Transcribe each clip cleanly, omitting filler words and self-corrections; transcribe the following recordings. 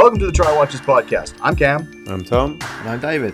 Welcome to the Try Watches podcast. I'm Cam. I'm Tom. And I'm David.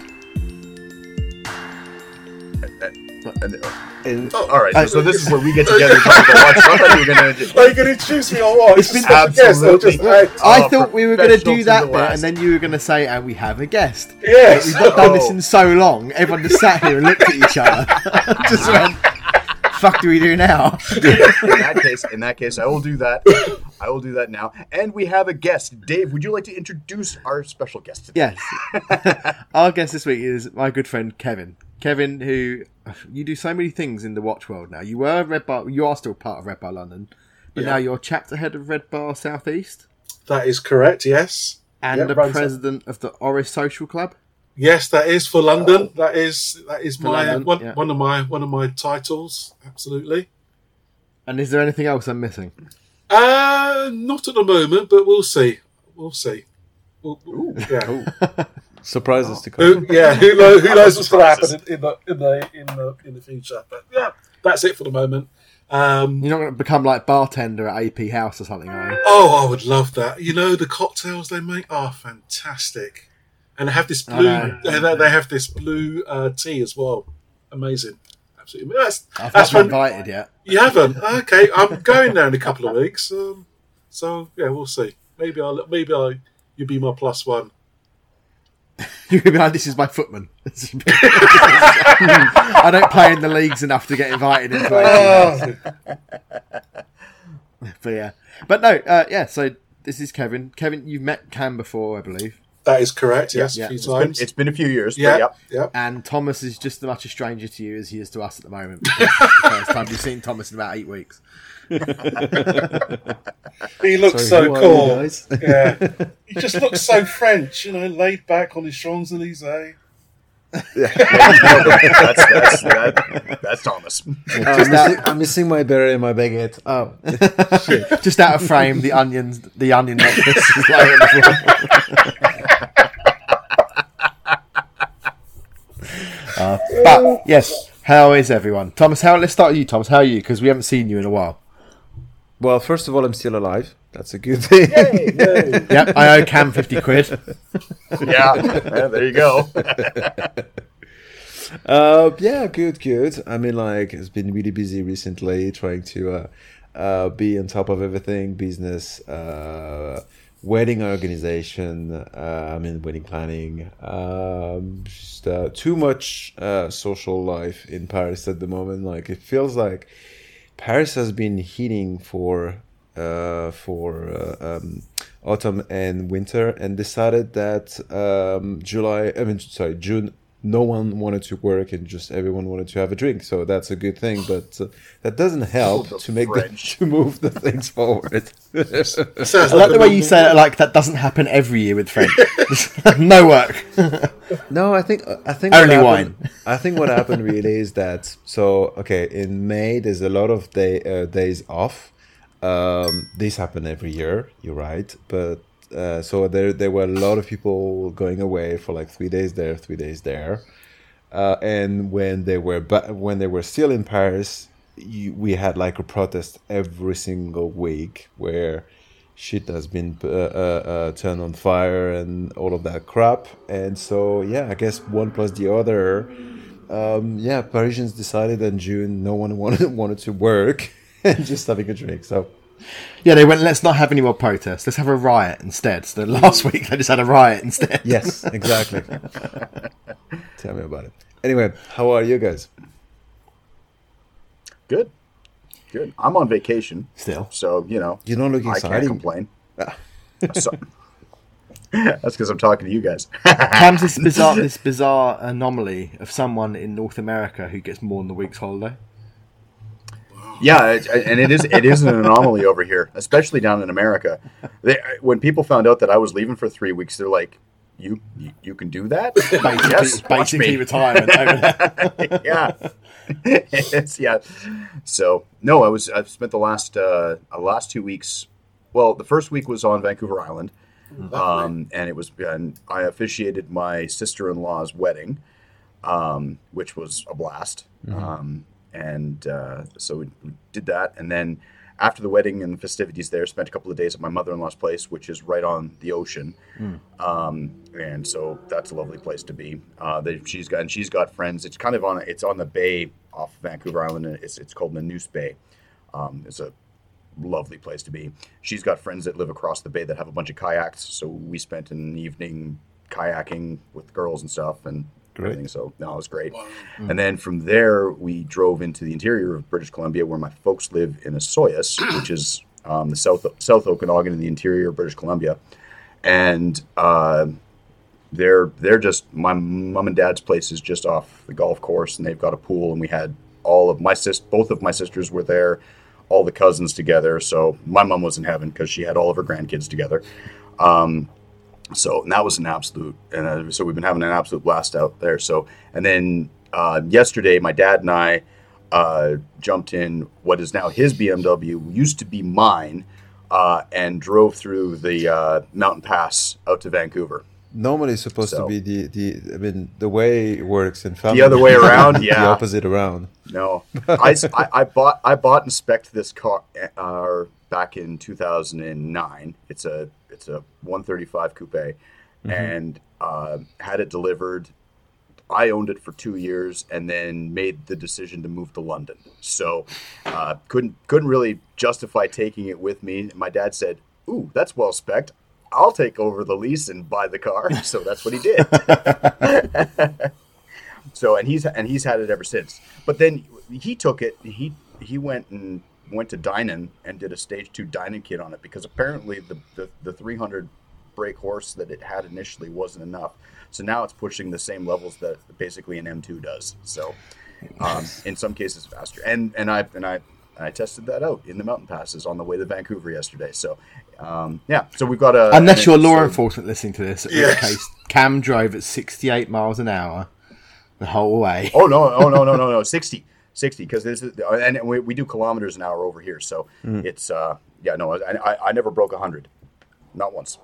All right. So this is where we get together and talk about watches. I thought you were going to... Are you going to introduce me or what? It's been I thought we were going to do that bit, and then you were going to say, and we have a guest. Yes. We've not done this in so long. Everyone just sat here and looked at each other. Just went, fuck do we do now? In that case, I will do that. I will do that now. And we have a guest. Dave, would you like to introduce our special guest today? Yes. Our guest this week is my good friend Kevin. Kevin, who you do so many things in the watch world now. You were Red Bar. You are still part of Red Bar London, but now you're chapter head of Red Bar South East. That is correct. Yes. And the president of the Oris Social Club. Yes, that is for London. That is my London, one of my titles. Absolutely. And is there anything else I'm missing? Not at the moment, but we'll see. We'll see. Yeah. Surprises to come. Who knows what's going to happen in the future? But yeah, that's it for the moment. You're not going to become like bartender at AP House or something, are you? Oh, I would love that. You know, the cocktails they make are fantastic, and they have this blue. They have this blue tea as well. Amazing, absolutely. I've not been invited yet. You haven't? Okay, I'm going there in a couple of weeks. So yeah, we'll see. Maybe you'll be my plus one. You're going to be like, this is my footman. I don't play in the leagues enough to get invited into But yeah. But no, so this is Kevin. Kevin, you've met Cam before, I believe. That is correct, yes, yeah. a few times. It's been a few years. Yeah. And Thomas is just as much a stranger to you as he is to us at the moment. It's the first time you've seen Thomas in about 8 weeks. He looks so cool. Yeah, he just looks so French, laid back on his Champs-Elysees. That's Thomas. I'm missing my berry and my baguette. Oh, shit. Just out of frame, the onion necklace is lying on the floor. But yes, how is everyone? Thomas, let's start with you, Thomas. How are you? Because we haven't seen you in a while. Well, first of all, I'm still alive. That's a good thing. Yay. Yep, I owe Cam 50 quid. Yeah, there you go. Yeah, good. I mean, it's been really busy recently trying to be on top of everything, business, wedding organization, wedding planning, just too much social life in Paris at the moment. It feels like Paris has been heating for autumn and winter, and decided that June, no one wanted to work and just everyone wanted to have a drink. So that's a good thing, but that doesn't help to move the things forward. I like the way you say it, like that doesn't happen every year with French. No work. No, I think only wine. I think what happened really is that in May there's a lot of days off. These happen every year. You're right, but so there were a lot of people going away for 3 days there, 3 days there, and when they were still in Paris, we had a protest every single week where shit has been turned on fire and all of that crap. And so I guess one plus the other, Parisians decided in June no one wanted to work and just having a drink. So yeah, they went, let's not have any more protests, let's have a riot instead. So last week they just had a riot instead. Yes, exactly. Tell me about it. Anyway, how are you guys? Good. I'm on vacation still, so you don't look excited. I can't complain. So, that's because I'm talking to you guys. Cam's this bizarre anomaly of someone in North America who gets more than the week's holiday. Yeah, and it is an anomaly over here, especially down in America. When people found out that I was leaving for 3 weeks, they're like, "You can do that?" Basically retirement over there. Yeah. So no, I've spent the last 2 weeks. Well, the first week was on Vancouver Island, and I officiated my sister-in-law's wedding, which was a blast. Mm-hmm. So we did that, and then after the wedding and the festivities there, spent a couple of days at my mother-in-law's place, which is right on the ocean. And so that's a lovely place to be. She's got friends. It's kind of on the bay off Vancouver Island. And it's called Nanoose Bay. It's a lovely place to be. She's got friends that live across the bay that have a bunch of kayaks. So we spent an evening kayaking with the girls and stuff and everything. So no, it was great. Wow. And then from there, we drove into the interior of British Columbia, where my folks live in Osoyoos, which is the South Okanagan in the interior of British Columbia. And they're just, my mom and dad's place is just off the golf course, and they've got a pool. And we had both of my sisters were there, all the cousins together. So my mom was in heaven because she had all of her grandkids together. So and that was an absolute, and so we've been having an absolute blast out there. So, and then yesterday, my dad and I jumped in what is now his BMW, used to be mine, and drove through the Mountain Pass out to Vancouver. Normally, it's supposed to be the way it works in family. The other way around, yeah. The opposite around. No, I bought and spec'd this car back in 2009. It's a 135 coupe, and had it delivered. I owned it for 2 years, and then made the decision to move to London. So couldn't really justify taking it with me. My dad said, "Ooh, that's well spec'd. I'll take over the lease and buy the car." So that's what he did. So and he's had it ever since. But then he took it. He went to Dynon and did a stage 2 Dynon kit on it, because apparently the 300 brake horse that it had initially wasn't enough. So now it's pushing the same levels that basically an M2 does. So in some cases faster. And I tested that out in the mountain passes on the way to Vancouver yesterday. So so we've got unless you're law enforcement listening to this, in which case Cam drove at 68 miles an hour the whole way. Oh no, 60 because this is, and we do kilometers an hour over here, so it's I never broke 100, not once.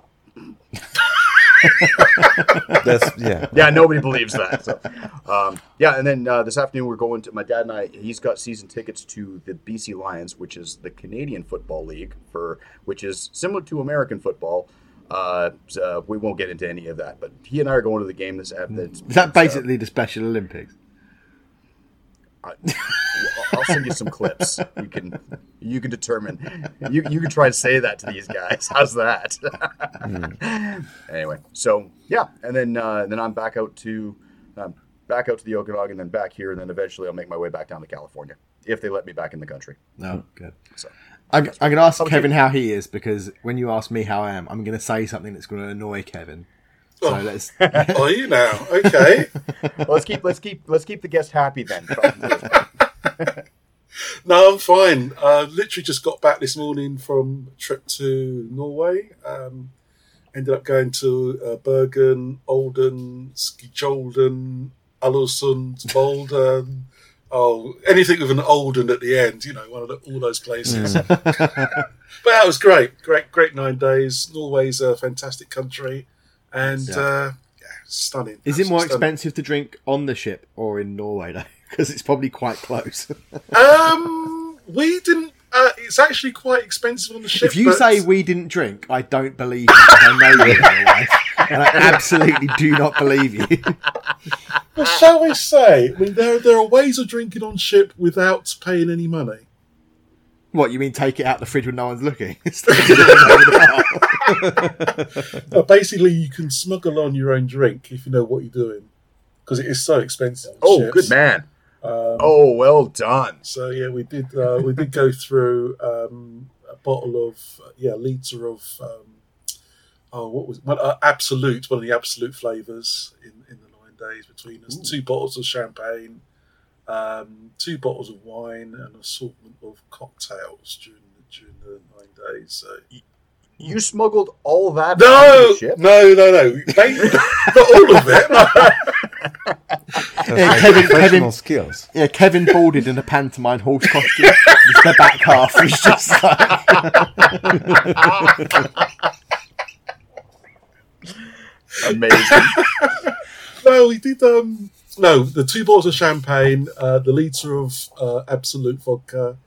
Nobody believes that. So, and then this afternoon we're going to, my dad and I, he's got season tickets to the BC Lions, which is the Canadian Football League, which is similar to American football. So we won't get into any of that, but he and I are going to the game this afternoon. Is that basically the Special Olympics? I'll send you some clips. You can determine. You can try to say that to these guys. How's that? Anyway, so and then I'm back out to the Okanagan, then back here, and then eventually I'll make my way back down to California if they let me back in the country. No, good. So I'm going to ask Kevin how he is, because when you ask me how I am, I'm going to say something that's going to annoy Kevin. So let's. Are you now? Okay. Well, let's keep the guest happy then. No, I'm fine. Literally just got back this morning from a trip to Norway. Ended up going to Bergen, Olden, Skijolden, Alesund, Bolden. Oh, anything with an Olden at the end, all those places. But that was great. Great 9 days. Norway's a fantastic country. And stunning. Is it more expensive to drink on the ship or in Norway, though? Because it's probably quite close. We didn't. It's actually quite expensive on the ship. If you say we didn't drink, I don't believe you. I know you in real life, and I absolutely do not believe you. Well, shall we say? I mean, there are ways of drinking on ship without paying any money. What, you mean take it out the fridge when no one's looking? Basically, you can smuggle on your own drink if you know what you're doing, because it is so expensive. Oh, ships. Good man. Well done. So we did go through a bottle of liter of what was it? Absolute, one of the Absolute flavors in the 9 days between us. 2 bottles of champagne, 2 bottles of wine, and an assortment of cocktails during the 9 days. So you smuggled all that? No. Not all of it. Kevin skills. Yeah, Kevin boarded in a pantomime horse costume. Just the back half is just amazing. No, we did. The 2 bottles of champagne, the liter of Absolute vodka,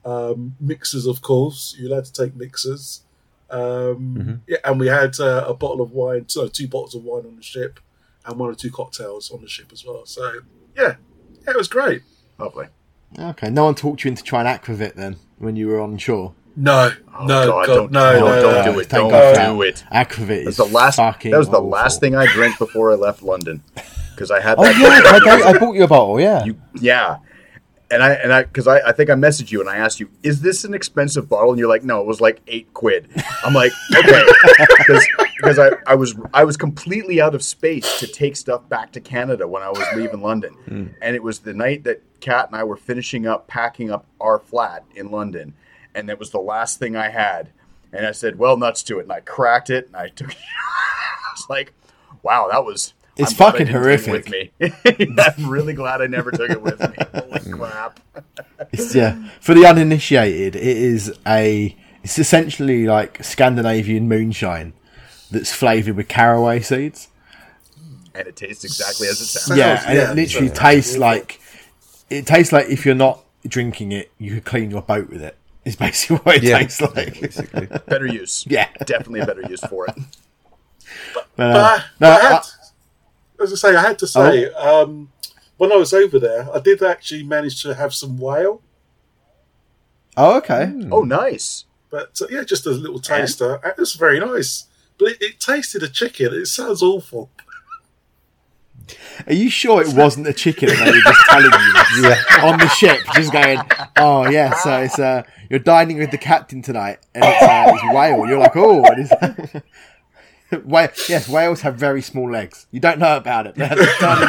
Mixers, of course. You're allowed to take mixers. Yeah, and we had a bottle of wine, so 2 bottles of wine on the ship, and 1 or 2 cocktails on the ship as well. So yeah, it was great. Lovely. Okay, no one talked you into trying Aquavit then when you were on shore. No, Oh, no, God, God, don't do it. Thank Don't God. do it. Aquavit is That was the awful. last thing I drank before I left London, because I had Oh that. yeah, I bought you a bottle. Yeah. Yeah. And I think I messaged you and I asked you, is this an expensive bottle? And you're like, no, it was like £8. I'm like, okay, because I was completely out of space to take stuff back to Canada when I was leaving London, and it was the night that Kat and I were finishing up packing up our flat in London, and that was the last thing I had, and I said, well, nuts to it, and I cracked it and I took it. I was like, wow, that was. It's I'm glad I fucking didn't take it horrific. with me. I'm really glad I never took it with me. Holy crap. Yeah, for the uninitiated, it's essentially like Scandinavian moonshine that's flavoured with caraway seeds. And it tastes exactly as it sounds. Yeah, and yeah, it literally so- tastes like if you're not drinking it, you could clean your boat with it. It's basically what it tastes like. Basically. Better use. Yeah. Definitely a better use for it. But, As I say, I had to say, when I was over there, I did actually manage to have some whale. oh, okay. Oh, nice. But yeah, just a little taster. It was very nice. But it tasted a chicken. It sounds awful. Are you sure it wasn't a chicken and they were just telling you this on the ship? Just going, oh yeah, so it's you're dining with the captain tonight, and it's whale. You're like, oh, what is that? Yes, whales have very small legs. You don't know about it, but they have tiny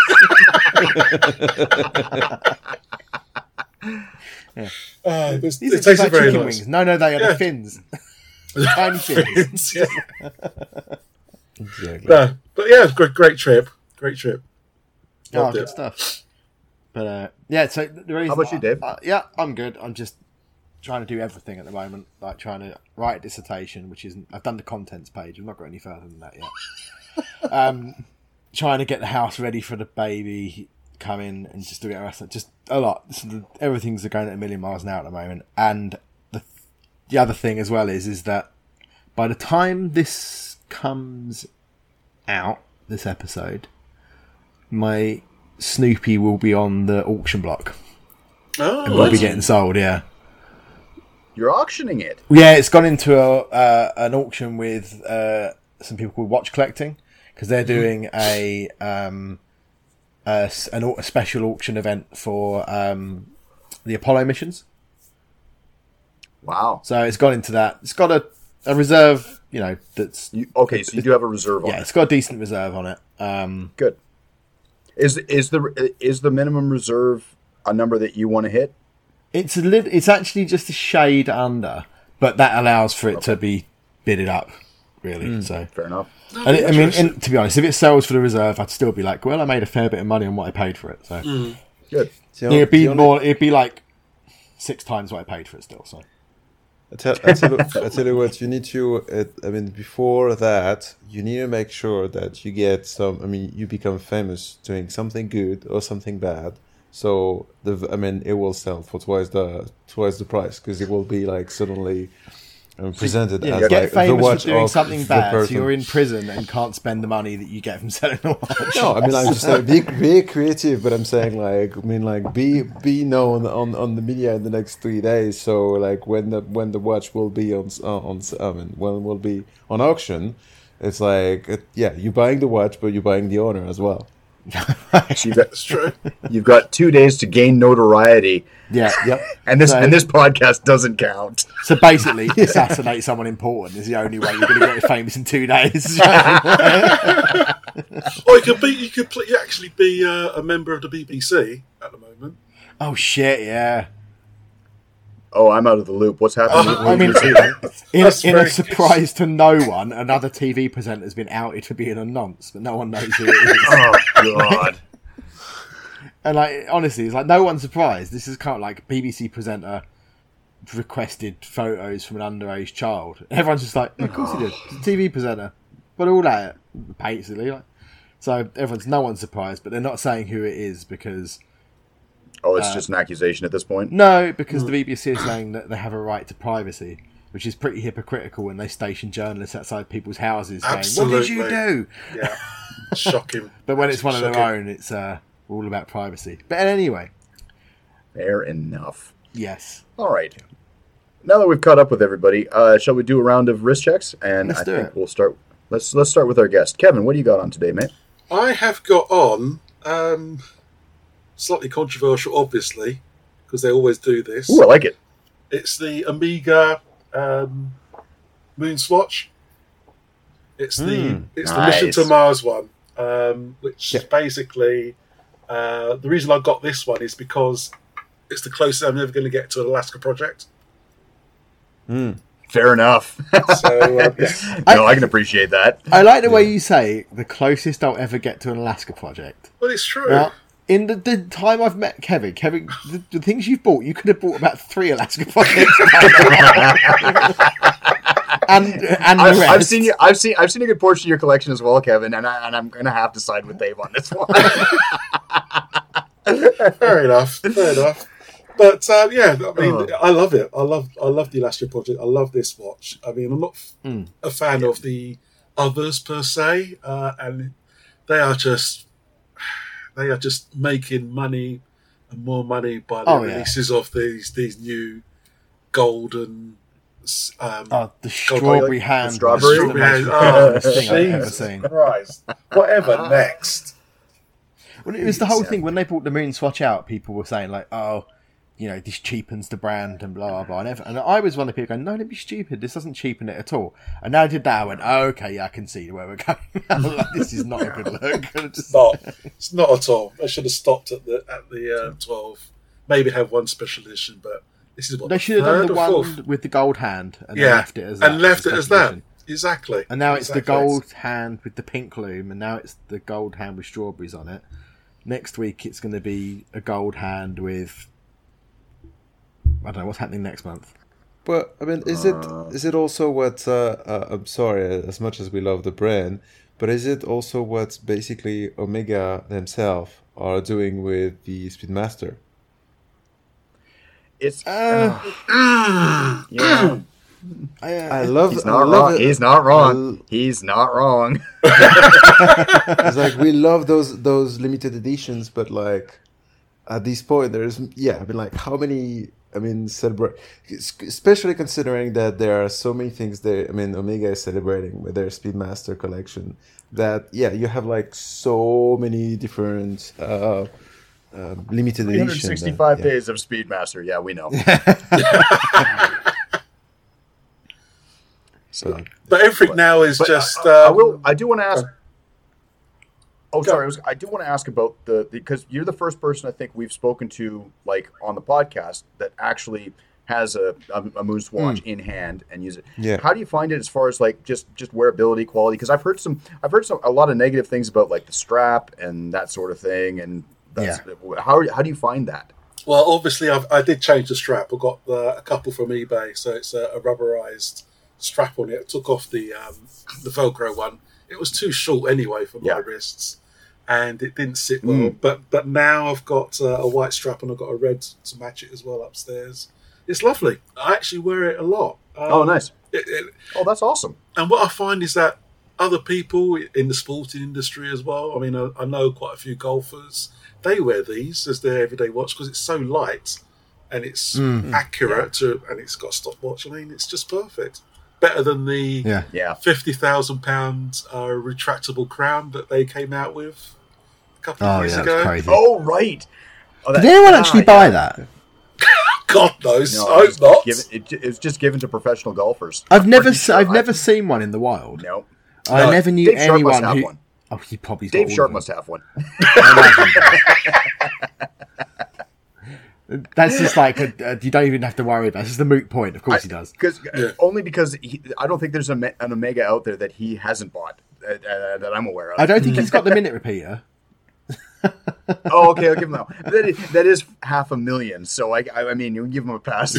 little legs. It These are just tasted like very chicken nice. wings. No, they are Yeah. the fins. Tiny fins. Yeah. Exactly. No, but yeah, it was a great trip. Great trip. Oh, Loved good it. stuff. But yeah, so the reason. How about you, Dave? Yeah, I'm good. I'm just trying to do everything at the moment, like trying to write a dissertation, which isn't. I've done the contents page. I've not got any further than that yet. Trying to get the house ready for the baby come in and just do it rest. Just a lot. Everything's going at 1,000,000 miles an hour at the moment, and the other thing as well is that by the time this comes out, this episode, my Snoopy will be on the auction block. Oh, And will be nice. getting sold, yeah. You're auctioning it. Yeah, it's gone into an auction with some people called Watch Collecting, because they're doing a special auction event for the Apollo missions. Wow. So it's gone into that. It's got a reserve, that's... Okay, so you do have a reserve on Yeah, it. it's got a decent reserve on it. Good. Is the minimum reserve a number that you want to hit? It's actually just a shade under, but that allows for it to be bidded up, really. So, Fair enough. and to be honest, if it sells for the reserve, I'd still be like, well, I made a fair bit of money on what I paid for it. So Good. So, it'd be the only- more. It'd be like 6 times what I paid for it still. So I tell you what, you need to, before that, you need to make sure that you get you become famous doing something good or something bad. So, it will sell for twice the price, because it will be like suddenly presented as get like the famous watch for doing of something the bad. So person. you're in prison and can't spend the money that you get from selling the watch. No, I'm just saying be creative, but I'm saying be known on the media in the next 3 days. So like when the watch will be when it will be on auction, it's like you're buying the watch, but you're buying the owner as well. That's true. You've got 2 days to gain notoriety, Yeah, yep. and this So- this podcast doesn't count. So basically, assassinate someone important is the only way you're going to get famous in 2 days. Or you could actually be a member of the BBC at the moment. Oh shit! Yeah. Oh, I'm out of the loop. What's happening? I mean, in That's a very surprise to no one, another TV presenter has been outed for being a nonce, but no one knows who it is. Oh God. And like, honestly, it's like no one's surprised. This is kind of like BBC presenter requested photos from an underage child. Everyone's just like, of course he did. It's a TV presenter, but all that basically. Like, so no one's surprised, but they're not saying who it is because Oh, it's just an accusation at this point. No, because the BBC is saying that they have a right to privacy, which is pretty hypocritical when they station journalists outside people's houses saying, "What did you do?" Yeah, shocking. But when it's one of their Shocking. own, it's all about privacy. But anyway, Fair enough. yes. All right. Now that we've caught up with everybody, shall we do a round of wrist checks? And Let's I do think it. we'll start. Let's start with our guest, Kevin. What do you got on today, mate? I have got on slightly controversial, obviously, because they always do this. Ooh, I like it. It's the Amiga Moonswatch. It's the nice. Mission to Mars one, which Yeah. is basically the reason I got this one is because it's the closest I'm ever going to get to an Alaska project. Fair enough. So yeah. No, I can appreciate that. I like the way you say the closest I'll ever get to an Alaska project. Well, it's true. Now, in the time I've met Kevin, the things you've bought, you could have bought about 3 Alaska projects. and the rest. I've seen you. I've seen a good portion of your collection as well, Kevin, and I'm gonna have to side with Dave on this one. Fair enough. But yeah, I mean, I love it. I love the Alaska project. I love this watch. I mean, I'm not a fan of the others per se, and they are just making money and more money by the releases of these new golden. The strawberry hand. strawberry? was the most Oh, ridiculous thing I've ever Jesus seen. Christ! Whatever next? Well, it was the whole thing when they brought the Moonswatch out. People were saying like, "Oh, you know, this cheapens the brand and blah blah blah." And I was one of the people going, "No, don't be stupid. This doesn't cheapen it at all." And now I did that. I went, "Oh, okay, yeah, I can see where we're going." I'm like, this is not a good look. It's not at all. They should have stopped at the 12. Maybe have one special edition, but this is what They should have done the third or one fourth. with the gold hand and then left it as that. Edition. Exactly. And now it's the Exactly. gold hand with the pink loom, and now it's the gold hand with strawberries on it. Next week it's going to be a gold hand with, I don't know what's happening next month. But I mean, is it also what? I'm sorry, as much as we love the brand, but is it also what basically Omega themselves are doing with the Speedmaster? It's I love. He's I not love wrong. it. He's not wrong. He's not wrong. It's like we love those limited editions, but like at this point, there's I mean, like how many? I mean, especially considering that there are so many things Omega is celebrating with their Speedmaster collection. That you have like so many different limited editions. 365 days of Speedmaster. Yeah, we know. So But everything now is just. I do want to ask. Oh, sorry. I do want to ask about because you're the first person I think we've spoken to like on the podcast that actually has a Moonswatch in hand and use it. Yeah. How do you find it as far as like just wearability quality? Because I've heard a lot of negative things about like the strap and that sort of thing. And how do you find that? Well, obviously, I did change the strap. I got a couple from eBay, so it's a rubberized strap on it. I took off the Velcro one. It was too short anyway for my wrists, and it didn't sit well. But now I've got a white strap and I've got a red to match it as well upstairs. It's lovely. I actually wear it a lot. Oh, nice. Oh, that's awesome. And what I find is that other people in the sporting industry as well, I mean, I know quite a few golfers, they wear these as their everyday watch because it's so light and it's accurate and it's got a stopwatch. I mean, it's just perfect. Better than the £50,000 retractable crown that they came out with a couple of years ago. Crazy. Oh, right. Oh, Did anyone actually buy that? God knows. No, I hope not. It's just given to professional golfers. I've never seen one in the wild. No. I never knew Dave Sharp must anyone have who. one. Oh, he probably. Dave Sharp must have one. That's just like you don't even have to worry about. This is the moot point. Of course, he does. Only because I don't think there's an Omega out there that he hasn't bought that I'm aware of. I don't think he's got the minute repeater. Oh, okay, I'll give him that. That is $500,000. So I mean, you can give him a pass.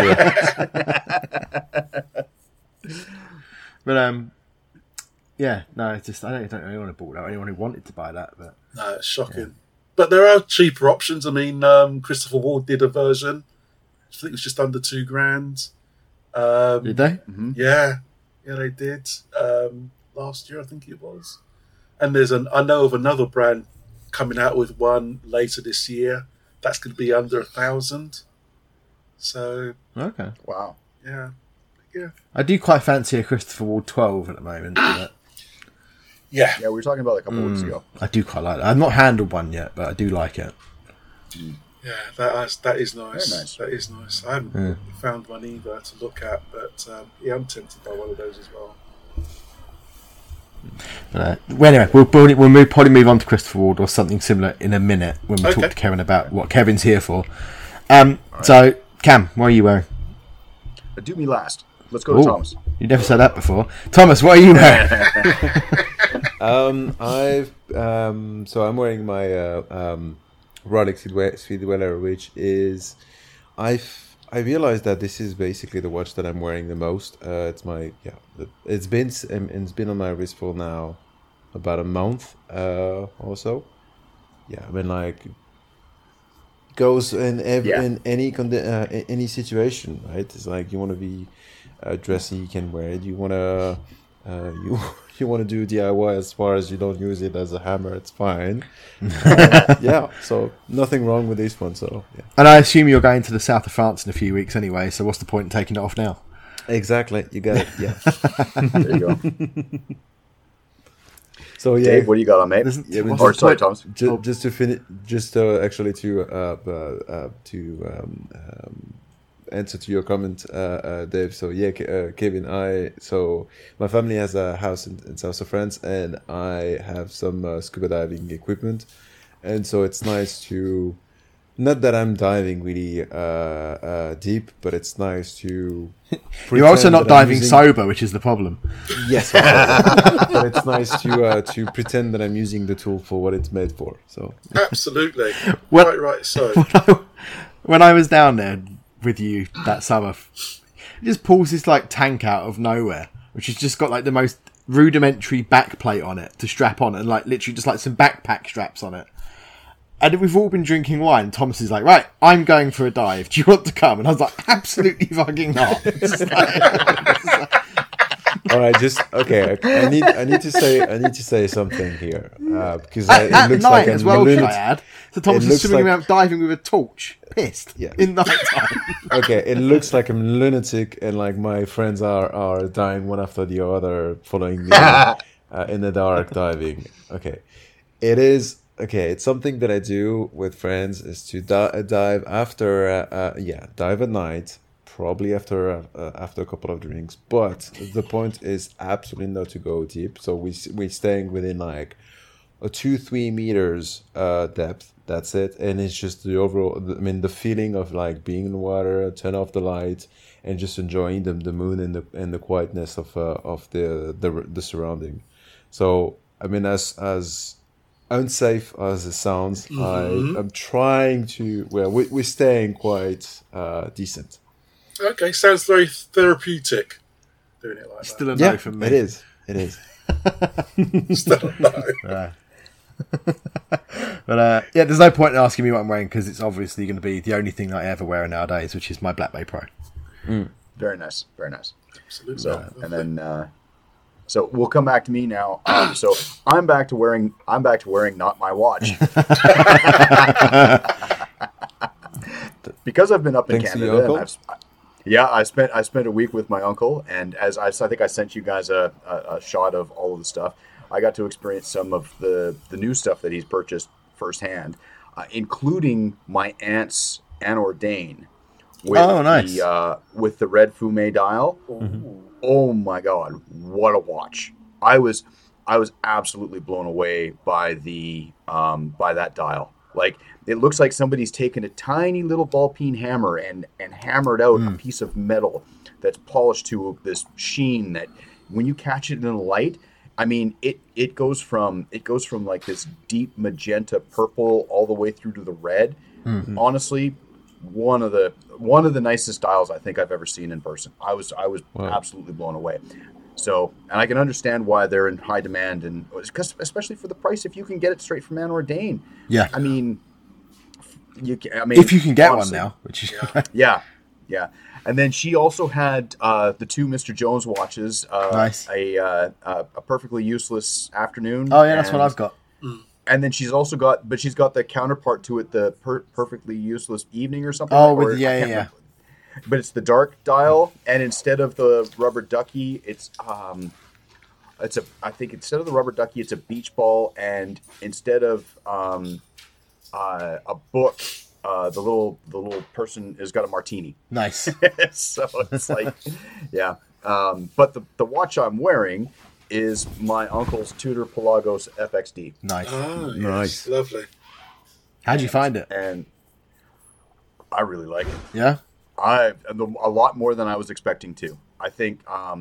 But no, it's just I don't know anyone who bought that. Anyone who wanted to buy that, but No, it's shocking. But there are cheaper options. I mean, Christopher Ward did a version. I think it was just under $2,000. Did they? Yeah, they did. Last year, I think it was. And I know of another brand coming out with one later this year. That's going to be under 1,000. So Okay. Wow. yeah. I do quite fancy a Christopher Ward 12 at the moment. But Yeah. Yeah, we were talking about it a couple of weeks ago. I do quite like that. I've not handled one yet, but I do like it. Yeah, that is nice. Very nice. That is nice. I haven't found one either to look at, but I'm tempted by one of those as well. Well, anyway, we'll probably move on to Christopher Ward or something similar in a minute when we talk to Kevin about what Kevin's here for. So, Cam, what are you wearing? Do me last. Let's go to Thomas. You never said that before. Thomas, what are you wearing? So I'm wearing my Rolex Speedweller, which is I realized that this is basically the watch that I'm wearing the most. It's been on my wrist for now about a month or so. Yeah, I mean, like, goes in any situation, right? It's like you want to be dressy, you can wear it. You want to you want to do DIY as far as you don't use it as a hammer, it's fine. Yeah, so nothing wrong with this one. So yeah. And I assume you're going to the south of France in a few weeks anyway. So what's the point in taking it off now? Exactly, you got it. Yeah. There you go. So yeah, Dave, what do you got on, mate? Sorry, Thomas. Just to finish, actually to answer to your comment, Dave. So yeah, Kevin, so my family has a house in south of France, and I have some scuba diving equipment, and so it's nice to, not that I'm diving really deep, but it's nice to. You're also not diving sober, which is the problem. Yes, but it's nice to pretend that I'm using the tool for what it's made for. So Absolutely. Well- Right. So When I was down there with you that summer, he just pulls this like tank out of nowhere, which has just got like the most rudimentary back plate on it to strap on, and like literally just like some backpack straps on it. And we've all been drinking wine. Thomas is like, right, I'm going for a dive. Do you want to come? And I was like, absolutely fucking not. all right, okay. I need to say something here because it looks night like as I'm well, should lunatic. I add? So Thomas is swimming around diving with a torch, pissed, in night time. Okay, it looks like I'm lunatic, and like my friends are dying one after the other, following me in the dark diving. Okay, it is. Okay, it's something that I do with friends is to dive after, dive at night, probably after a couple of drinks. But the point is absolutely not to go deep. So we're staying within like a 2-3 meters depth. That's it, and it's just the overall. I mean, the feeling of like being in the water, turn off the light, and just enjoying the moon and the quietness of the surrounding. So I mean, as unsafe as it sounds, I'm trying to. Well, we're staying quite decent. okay, sounds very therapeutic. Doing it like Still a no from me. It is. that. Still a no. But there's no point in asking me what I'm wearing because it's obviously going to be the only thing that I ever wear nowadays, which is my Black Bay Pro. Very nice. Very nice. Absolutely. So, and then, so we'll come back to me now. So I'm back to wearing not my watch. Because I've been up in Thanks to Canada. your uncle? I spent a week with my uncle, and as I think I sent you guys a shot of all of the stuff. I got to experience some of the new stuff that he's purchased firsthand, including my aunt's Anordain with the red Fume dial. Oh my God, what a watch! I was absolutely blown away by by that dial. Like, it looks like somebody's taken a tiny little ball peen hammer and hammered out a piece of metal that's polished to this sheen that when you catch it in the light, I mean, it goes from like this deep magenta purple all the way through to the red. Honestly, one of the nicest dials I think I've ever seen in person. I was absolutely blown away. So, and I can understand why they're in high demand, and especially for the price, if you can get it straight from Anor Dane. Yeah. I mean, if you can get honestly, one now, which is yeah. And then she also had the 2 Mr. Jones watches. Nice. A perfectly useless afternoon. Oh yeah, that's what I've got. And then she's got the counterpart to it, the perfectly useless evening or something. Oh, or, with yeah. But it's the dark dial, and instead of the rubber ducky, I think instead of the rubber ducky, it's a beach ball, and instead of a book, the little person has got a martini. Nice. So it's like, yeah. But the watch I'm wearing is my uncle's Tudor Pelagos FXD. Nice. Oh, yes. Nice. Lovely. How'd you find it? And I really like it. Yeah. A lot more than I was expecting to. I think,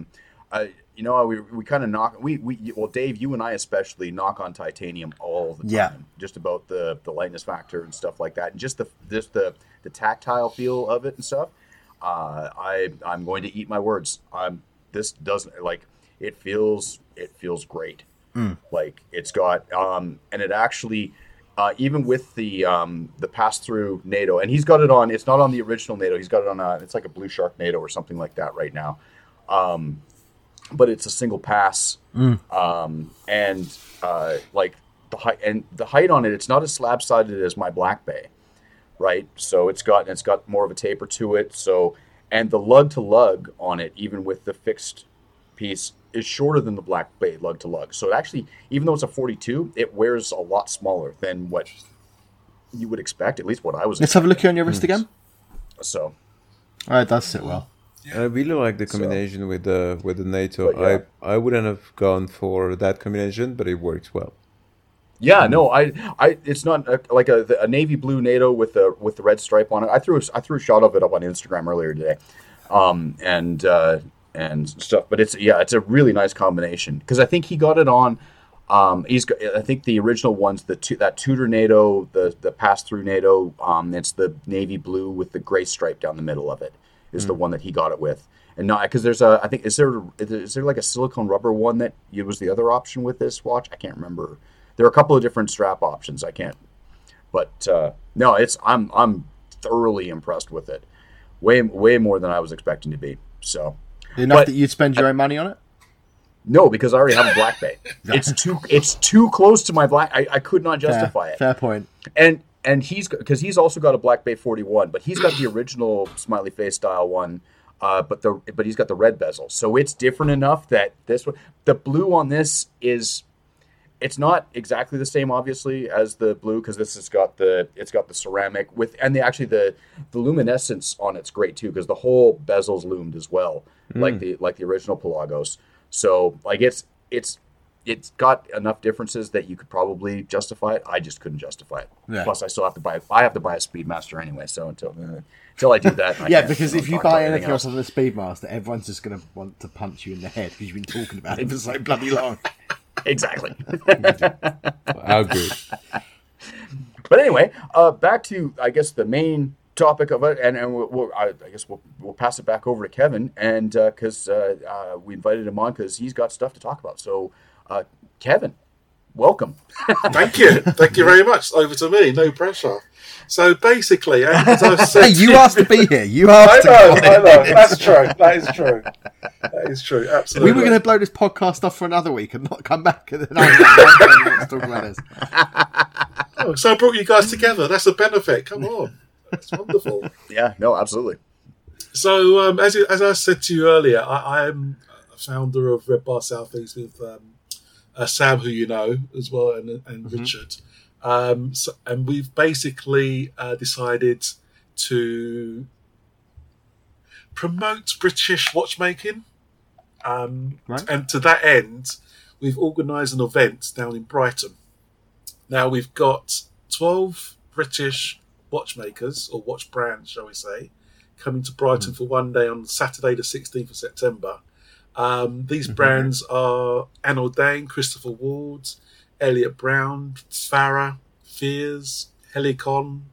we kind of knock. Well, Dave, you and I especially knock on titanium all the time. Yeah. Just about the lightness factor and stuff like that, and just the tactile feel of it and stuff. I'm going to eat my words. This doesn't like it feels great. Like it's got and it actually. Even with the pass-through NATO, and he's got it on. It's not on the original NATO. He's got it on. It's like a Blue Shark NATO or something like that right now. But it's a single pass, and like the height on it. It's not as slab-sided as my Black Bay, right? So it's got more of a taper to it. So and the lug to lug on it, even with the fixed piece, is shorter than the Black Bay lug to lug. So it actually, even though it's a 42, it wears a lot smaller than what you would expect, at least what I was Let's have a look here on your wrist again. So. All right, that sit well. I really like the combination with the NATO. But yeah. I wouldn't have gone for that combination, but it works well. Yeah, no, I it's not like a navy blue NATO with the red stripe on it. I threw a shot of it up on Instagram earlier today, and stuff. But it's a really nice combination because I think he got it on. I think the original one's that Tudor NATO, the pass through NATO. It's the navy blue with the gray stripe down the middle of it is the one that he got it with, and not because there's I think is there like a silicone rubber one that was the other option with this watch? I can't remember. There are a couple of different strap options. I can't, but no, I'm thoroughly impressed with it, way more than I was expecting to be. So. Enough that you'd spend your own money on it? No, because I already have a Black Bay. It's too close to my Black. I could not justify it. Fair point. And he's also got a Black Bay 41, but he's got the original smiley face style one. But he's got the red bezel, so it's different enough that this one, the blue on this it's not exactly the same, obviously, as the blue because this has got the ceramic with and the luminescence on it's great too because the whole bezel's loomed as well, like the original Pelagos. So like it's got enough differences that you could probably justify it. I just couldn't justify it. Yeah. Plus, I still have to buy. I have to buy a Speedmaster anyway. So until I do that, because if you buy anything else on the Speedmaster, everyone's just going to want to punch you in the head because you've been talking about it for so bloody long. Exactly. How good. But anyway, back to I guess the main topic of it, and we'll pass it back over to Kevin, and because we invited him on because he's got stuff to talk about. So, Kevin, welcome. Thank you very much. Over to me, no pressure. So basically, as I've said, you asked to be here. You asked. I know. That's true. That is true. Absolutely. We were going to blow this podcast off for another week and not come back. And then I talk about this. Oh, so I brought you guys together. That's a benefit. Come on, that's wonderful. Yeah. No. Absolutely. So as I said to you earlier, I am a founder of Red Bar Southeast with Sam, who you know as well, and Richard. And we've basically decided to promote British watchmaking. Right. And to that end, we've organised an event down in Brighton. Now, we've got 12 British watchmakers, or watch brands, shall we say, coming to Brighton for one day on Saturday the 16th of September. These brands are Anor Dane, Christopher Ward, Elliot Brown, Farah, Fears, Helicon,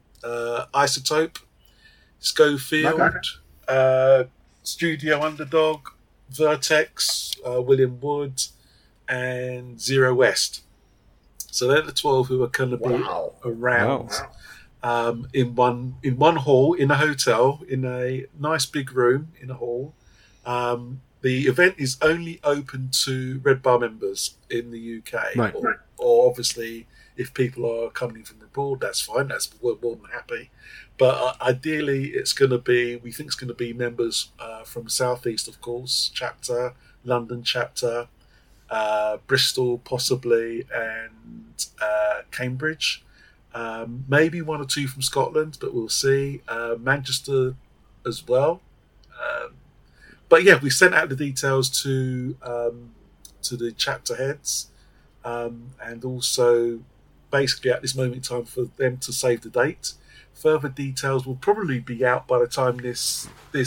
Isotope, Schofield, Studio Underdog, Vertex, William Wood, and Zero West. So they're the 12 who are going to be around in one hall in a hotel, in a nice big room in a hall. The event is only open to Red Bar members in the UK, Right. or obviously if people are coming from abroad, that's fine. We're more than happy. But ideally, we think it's going to be members from Southeast, of course, chapter, London chapter, Bristol possibly, and Cambridge. Maybe one or two from Scotland, but we'll see. Manchester as well. But yeah, we sent out the details to the chapter heads, and also basically at this moment in time for them to save the date. Further details will probably be out by the time this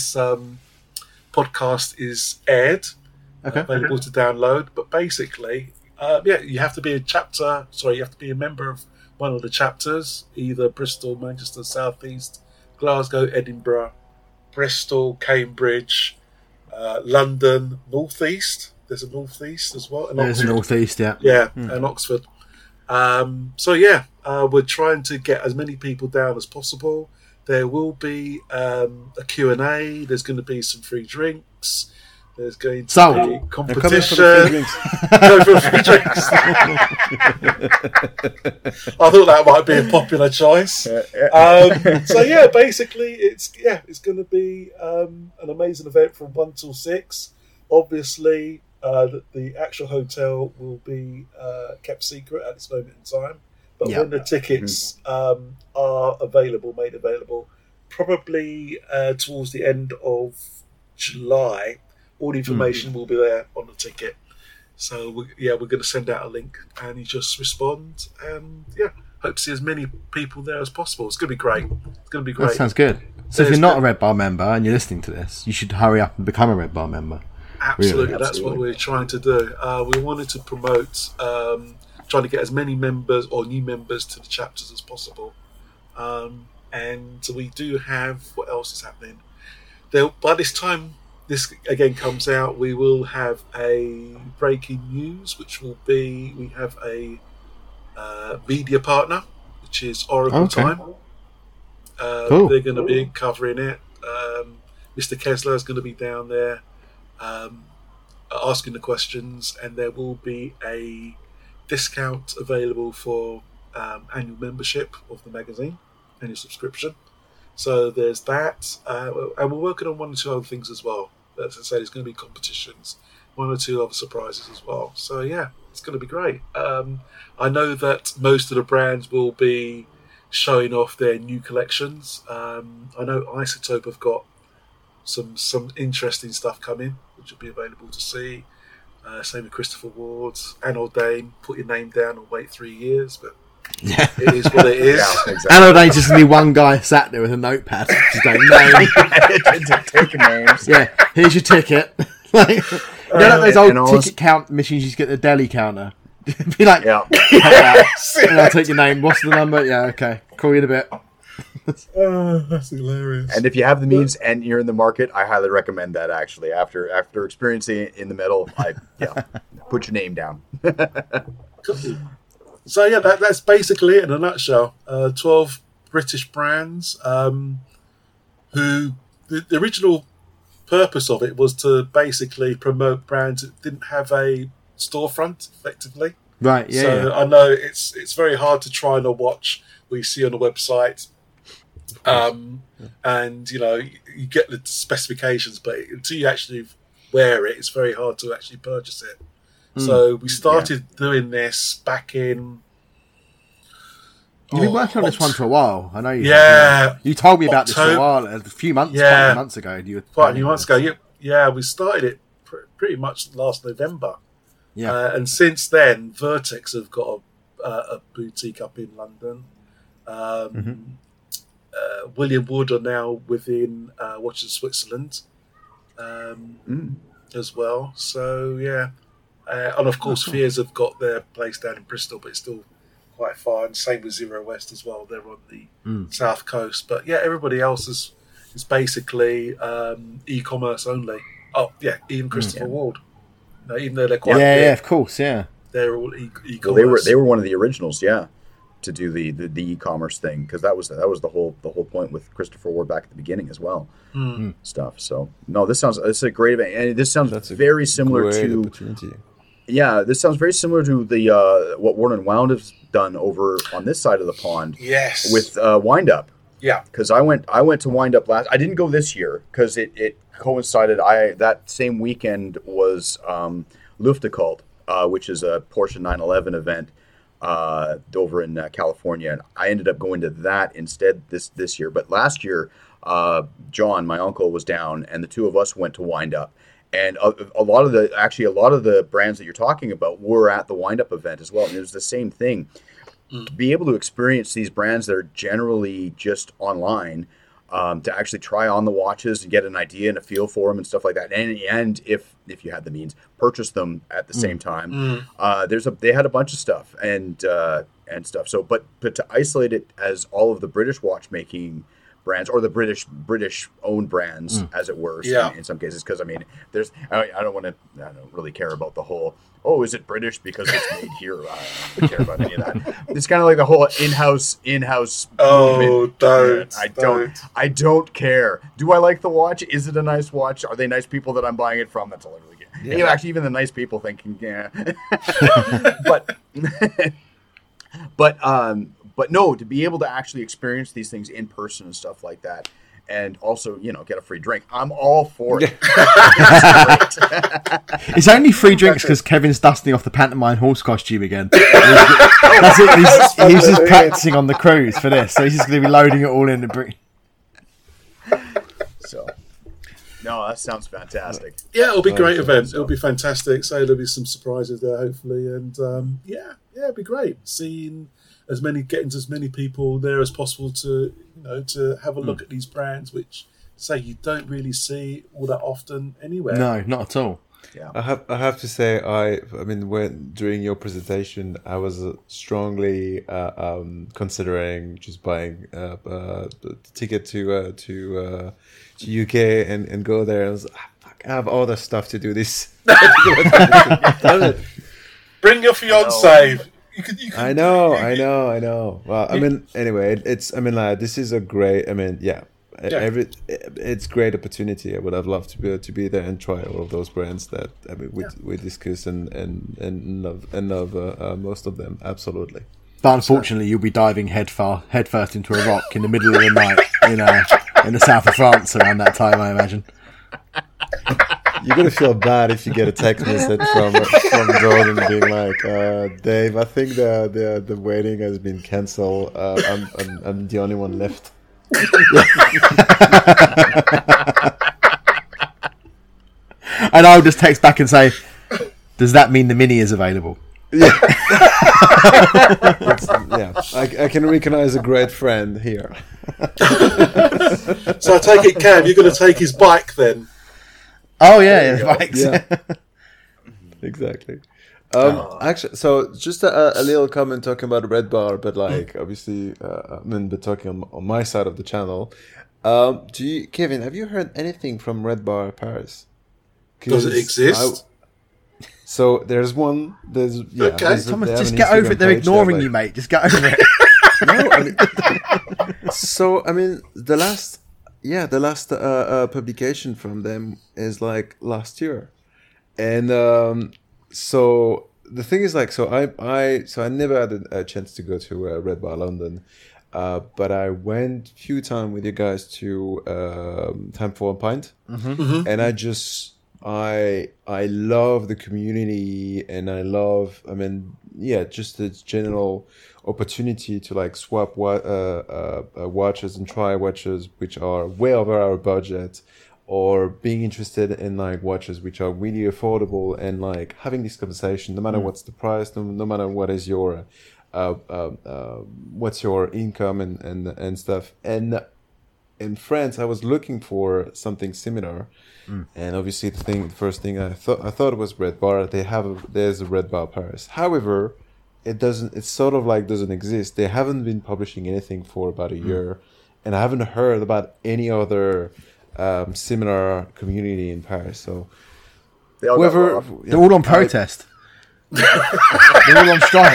podcast is aired, available to download. But basically, you have to be a member of one of the chapters, either Bristol, Manchester, South East, Glasgow, Edinburgh, Bristol, Cambridge, London, North East. There's a North East as well. There's a North East, yeah. Yeah, and Oxford. We're trying to get as many people down as possible. There will be a Q&A. There's going to be some free drinks. There's going to be competition. Go for free drinks. I thought that might be a popular choice. Basically, it's going to be an amazing event from 1 till 6. Obviously, the actual hotel will be kept secret at this moment in time. But when the tickets are made available, probably towards the end of July, all the information will be there on the ticket. So we're going to send out a link, and you just respond. And hope to see as many people there as possible. It's going to be great. That sounds good. So if you're not a Red Bar member and you're listening to this, you should hurry up and become a Red Bar member. Absolutely, that's what we're trying to do. We wanted to promote trying to get as many members or new members to the chapters as possible. And we do have, what else is happening? By this time this again comes out, we will have a breaking news, which will be, we have a media partner, which is Oracle Time. Cool. They're going to be covering it. Mr. Kessler is going to be down there asking the questions, and there will be a discount available for annual membership of the magazine, annual subscription. So there's that, and we're working on one or two other things as well. As I said, there's going to be competitions, one or two other surprises as well. So it's going to be great. I know that most of the brands will be showing off their new collections. I know Isotope have got some interesting stuff coming, which will be available to see. Same with Christopher Ward, Anoldane. Put your name down and wait 3 years, but it is what it is. Yeah, exactly. Anoldane just be one guy sat there with a notepad, just going Taking names. Yeah, here's your ticket. Like those old ticket count machines you just get at the deli counter. Be like, take that, and I'll take your name. What's the number? Yeah, okay. Call you in a bit. That's hilarious. And if you have the means and you're in the market, I highly recommend that. Actually, after experiencing it in the metal, put your name down. So that's basically it in a nutshell. 12 British brands. Who the original purpose of it was to basically promote brands that didn't have a storefront, effectively. Right. Yeah. So I know it's very hard to try and watch what you see on the website. And you get the specifications, but until you actually wear it, it's very hard to actually purchase it. So we started doing this back in. You've been working on this one for a while. I know you. Yeah. You told me about this for a while, a few months, quite a few months ago. Quite a few months ago. Yeah, we started it pretty much last November. Yeah. And since then, Vertex have got a boutique up in London. William Wood are now within Watches Switzerland as well. So, and of course, Fears have got their place down in Bristol, but it's still quite far. And same with Zero West as well. They're on the south coast. But everybody else is basically e-commerce only. Oh yeah, even Christopher Ward. No, even though they're quite yeah, of course, yeah. they're all e-commerce. Well, they were one of the originals, yeah, to do the e-commerce thing, because that was the whole point with Christopher Ward back at the beginning as well. Stuff. So no, this is a great event, and this sounds very similar to. Yeah, this sounds very similar to the what Worn and Wound has done over on this side of the pond. Yes. With Wind Up. Yeah. Because I went to Wind Up last. I didn't go this year because it coincided. That same weekend was Luftgekalt, which is a Porsche 911 event over in California, and I ended up going to that instead this year. But last year, John, my uncle, was down, and the two of us went to Wind Up. And a lot of the brands that you're talking about were at the Wind Up event as well. And it was the same thing. To be able to experience these brands that are generally just online, to actually try on the watches and get an idea and a feel for them and stuff like that. And if you had the means, purchase them at the same time. They had a bunch of stuff and stuff. So, but to isolate it as all of the British watchmaking brands, or the British owned brands, as it were, in some cases, because I mean, I don't really care about the whole, is it British because it's made here? I don't care about any of that. It's kind of like the whole in-house. Oh, don't! I don't care. Do I like the watch? Is it a nice watch? Are they nice people that I'm buying it from? That's all I really care. Yeah. Actually, even the nice people thinking, yeah. But no, to be able to actually experience these things in person and stuff like that, and also, get a free drink, I'm all for it. It's only free drinks because Kevin's dusting off the pantomime horse costume again. That's it. He's just practicing on the cruise for this, so he's just going to be loading it all in and bring. So, no, that sounds fantastic. Yeah, it'll be a great event. It'll be fantastic. So there'll be some surprises there, hopefully, and it'll be great seeing getting as many people there as possible to have a look at these brands, which say you don't really see all that often anywhere. No, not at all. Yeah, I have to say, I mean, during your presentation, I was strongly considering just buying the ticket to UK and go there. I was I have all the stuff to do this. Bring your fiance. I know. Well, I mean, anyway, this is a great. It's great opportunity. I would have loved to be there and try all of those brands that we discuss and love most of them. Absolutely. But unfortunately, you'll be diving headfirst into a rock in the middle of the night in the south of France around that time, I imagine. You're gonna feel bad if you get a text message from Jordan being like, "Dave, I think the wedding has been cancelled. I'm the only one left." And I'll just text back and say, "Does that mean the Mini is available?" Yeah. I can recognize a great friend here. So I take it, Cam, you're going to take his bike then? Oh yeah, bikes. Yeah. Exactly. Actually, so just a little comment talking about Red Bar, but obviously, but talking on my side of the channel. Kevin, have you heard anything from Red Bar Paris? Does it exist? So there's one. Okay. Thomas, just get over it. They're ignoring you, mate. Just get over it. The last publication from them is last year, and so the thing is I never had a chance to go to Red Bar London, but I went a few times with you guys to Time for a Pint, and I love the community, and I love just the general opportunity to swap watches and try watches which are way over our budget, or being interested in watches which are really affordable, and having this conversation no matter what's the price, no matter what is your what's your income and stuff. And in France I was looking for something similar, and obviously the first thing I thought was Red Bar. There's a Red Bar Paris. However, it doesn't exist. They haven't been publishing anything for about a year, and I haven't heard about any other similar community in Paris. So They all got whoever, robbed. They're all on protest. They're all on strike.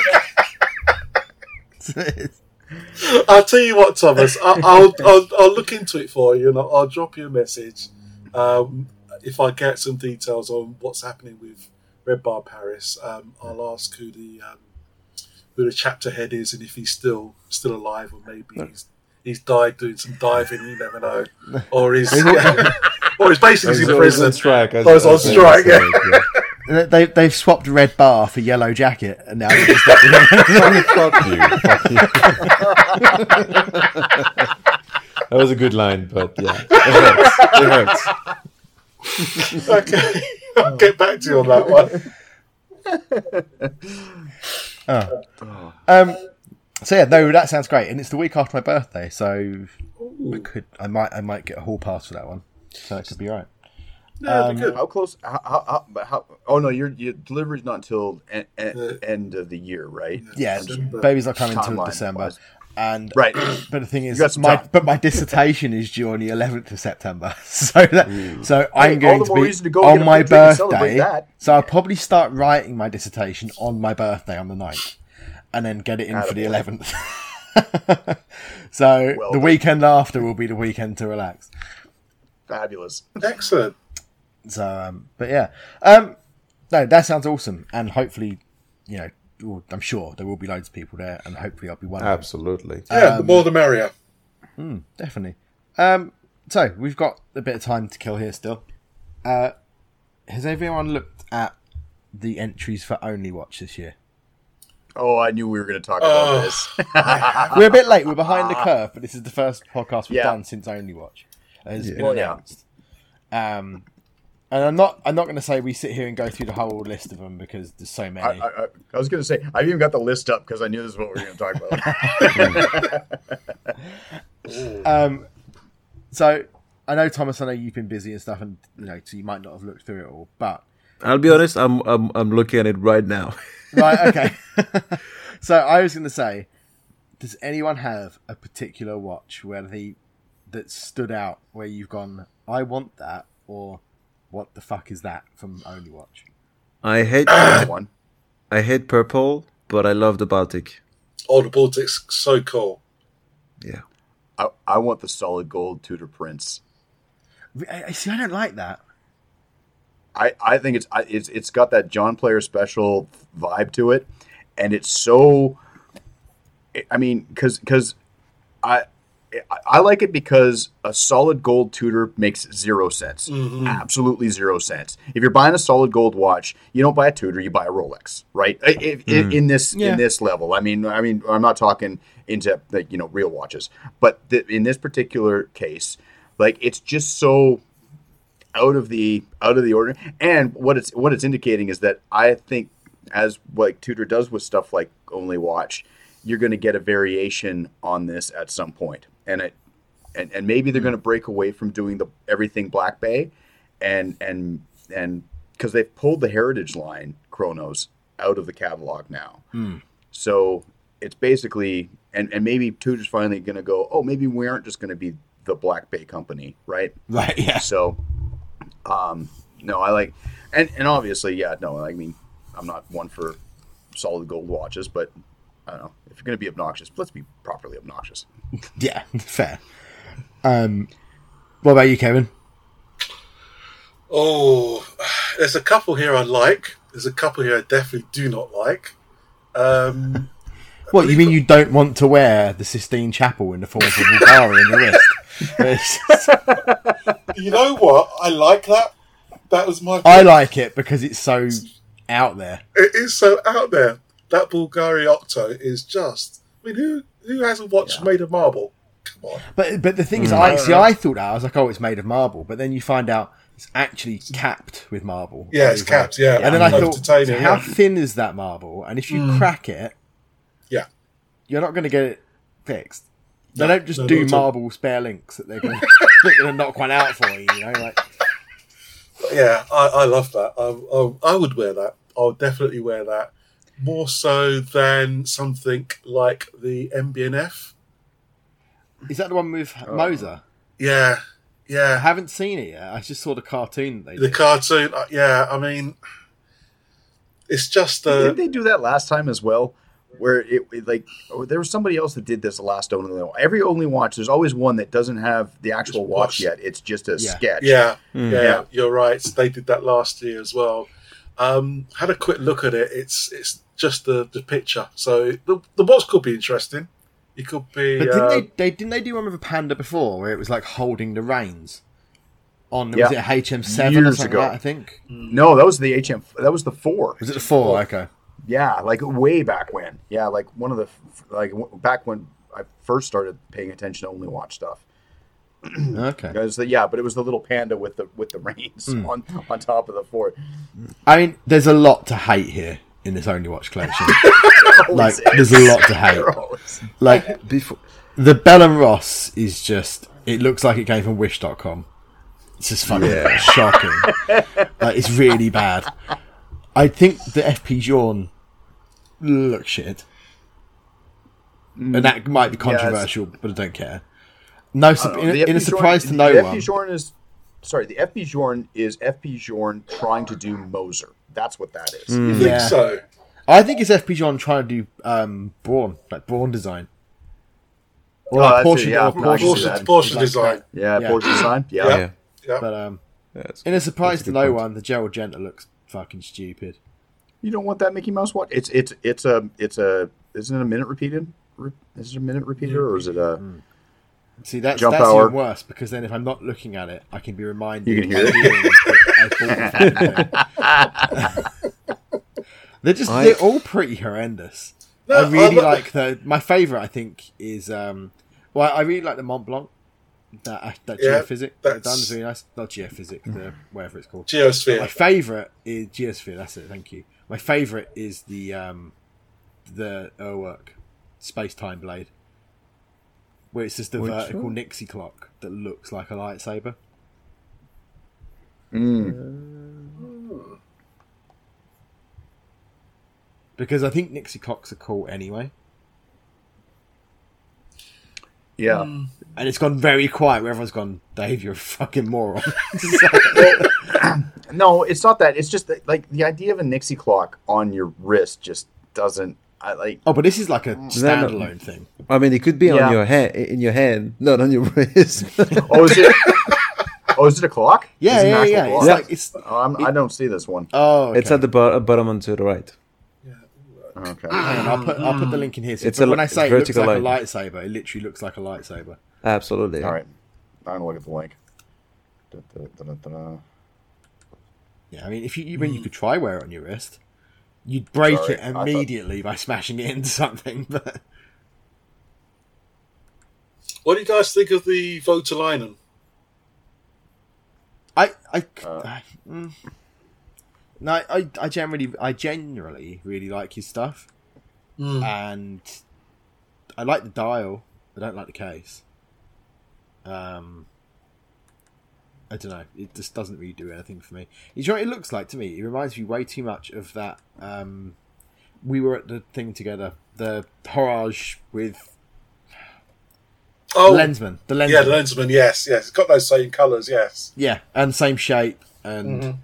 I'll tell you what, Thomas. I'll look into it for you, and I'll drop you a message if I get some details on what's happening with Red Bar Paris. I'll ask who the chapter head is, and if he's still alive, or maybe he's died doing some diving. You never know, or he's or he's basically in prison. on strike. Oh, he's on strike. Yeah. They've swapped Red Bar for Yellow Jacket, and now they're just Fuck you. That was a good line, but yeah, it hurts. Okay, I'll get back to you on that one. So yeah, no, that sounds great, and it's the week after my birthday, so I might get a hall pass for that one, so it could be all right. Yeah, it'd be good. How close? How? Oh no, your delivery's not until end of the year, right? Yeah, December. baby's not coming until Timeline December, wise. and Right. But the thing is, got some time. my dissertation is due on the 11th of September, so I'm all going the to more be reason to go get on a my big drink and celebrate birthday. that. So I'll probably start writing my dissertation on my birthday on the 9th, and then get it in for the Attaboy. 11th. So Well the done. weekend after will be the weekend to relax. Fabulous. Excellent. So, but yeah, no, that sounds awesome, and hopefully, I'm sure there will be loads of people there, and hopefully I'll be one of them. Absolutely. Yeah, the more the merrier. Definitely. So we've got a bit of time to kill here still. Has everyone looked at the entries for Only Watch this year? Oh, I knew we were going to talk about this. We're a bit late. We're behind the curve, but this is the first podcast we've Yeah. done since Only Watch has been Well, yeah. announced. And I'm not going to say we sit here and go through the whole list of them because there's so many. I was going to say, I've even got the list up because I knew this is what we were going to talk about. So I know, Thomas, I know you've been busy and stuff, and so you might not have looked through it all, but I'll be honest. I'm looking at it right now. right, okay. So I was going to say, does anyone have a particular watch that stood out where you've gone, I want that, or what the fuck is that from Only Watch? I hate One. purple, but I love the Baltic. Oh, the Baltic's so cool. Yeah. I want the solid gold Tudor Prince. See, I don't like that. I think it's got that John Player special vibe to it, and it's so. I mean, because I like it because a solid gold Tudor makes 0 sense. Mm-hmm. Absolutely 0 sense. If you're buying a solid gold watch, you don't buy a Tudor, you buy a Rolex, right? In this level. I mean, I'm not talking into real watches, but in this particular case, like it's just so out of the ordinary. And what it's indicating is that I think, as like Tudor does with stuff like Only Watch, you're going to get a variation on this at some point. And maybe they're going to break away from doing everything Black Bay, and because they've pulled the Heritage line chronos out of the catalog now. So it's basically, and maybe Tudor's finally going to go, oh, maybe we aren't just going to be the Black Bay company, right? Right, yeah. So, no, I like, and obviously, yeah, no, I mean, I'm not one for solid gold watches, but I don't know, if you're going to be obnoxious, let's be properly obnoxious. Yeah, fair. What about you, Kevin? Oh, there's a couple here I like. There's a couple here I definitely do not like. What, you mean you don't want to wear the Sistine Chapel in the form of a Bulgari in your wrist? You know what? I like that. That was my. I like it because it's so out there. It is so out there. That Bulgari Octo is just. I mean, who has a watch made of marble? Come on. But the thing is, I thought that. I was like, oh, it's made of marble. But then you find out it's actually capped with marble. Yeah, it's capped, yeah. And then I thought, Titanium, how yeah. thin is that marble? And if you crack it, Yeah. you're not going to get it fixed. They don't just no, do not at all. marble spare links that they're going to knock one out for you. Like, Yeah, I love that. I would wear that. I would definitely wear that. More so than something like the MBNF. is that the one with Moser? Yeah. I haven't seen it yet. I just saw the cartoon that they The did. cartoon, I mean, it's just Didn't they do that last time as well? Where there was somebody else that did this last Only Watch. Every Only Watch, there's always one that doesn't have the actual watch yet. It's just a sketch. Yeah, you're right. They did that last year as well. Had a quick look at it. It's just the picture. So the watch could be interesting. It could be. But didn't they do one with a panda before, where it was like holding the reins on? Was it a HM7 or Years something ago. like that, I think. No, that was the HM. That was the 4. Was it the 4? Okay. Yeah, like way back when. Yeah, like one of the back when I first started paying attention to Only Watch stuff. Okay. But it was the little panda with the reins on top of the 4. I mean, there's a lot to hate here in this Only Watch collection. Like, there's a lot to hate. Like, Before, the Bell and Ross is just, it looks like it came from Wish.com. It's just fucking shocking. Like, it's really bad. I think the FP Journe looks shit. And that might be controversial, but I don't care. No, in a surprise to no one. The FP Journe is FP Journe trying to do Moser. That's what that is. you think so? I think it's FP Journe trying to do Brawn design. Or like Porsche, yeah. or Porsche, Porsche design. Yeah, Porsche design. Yeah. But in a surprise to no one, the Gerald Genta looks fucking stupid. You don't want that Mickey Mouse watch? It's a isn't it a minute repeated? Is it a minute repeater or is it a See, that's jump hour? even worse, because then if I'm not looking at it, I can be reminded. You can hear it. They're all pretty horrendous. No, I really like my favourite. I think is I really like the Mont Blanc. That geophysic that done is really nice. Not geophysic, the whatever it's called. Geosphere. My favourite is Geosphere. That's it. Thank you. My favourite is the Urwerk Space Time Blade, where it's just the vertical Nixie clock that looks like a lightsaber. Because I think Nixie clocks are cool anyway. Yeah. And it's gone very quiet where everyone's gone, Dave, you're a fucking moron. No, it's not that. It's just that, like, the idea of a Nixie clock on your wrist just doesn't. Oh, but this is like a standalone thing. I mean, it could be on your hand, in your hand, not on your wrist. Is it a clock? Yeah, Is it an yeah. actual It's clock? like I don't see this one. Oh, okay. It's at the bottom and to the right. Okay. Hang on, I'll put the link in here. So It's when I say it looks vertical like line. a lightsaber, it literally looks like a lightsaber. Absolutely. All right. I'm gonna look at the link. Da-da-da-da-da. Yeah, I mean, when you could try wear it on your wrist, you'd break Sorry, it immediately by smashing it into something. But What do you guys think of the Voutilainen? I generally really like his stuff, and I like the dial. I don't like the case. I don't know. It just doesn't really do anything for me. You know what it looks like to me? It reminds me way too much of that. We were at the thing together, the Horage with Lensman. The Lensman. Yeah, the Lensman. Yes. It's got those same colours. Yes. Yeah, and same shape, and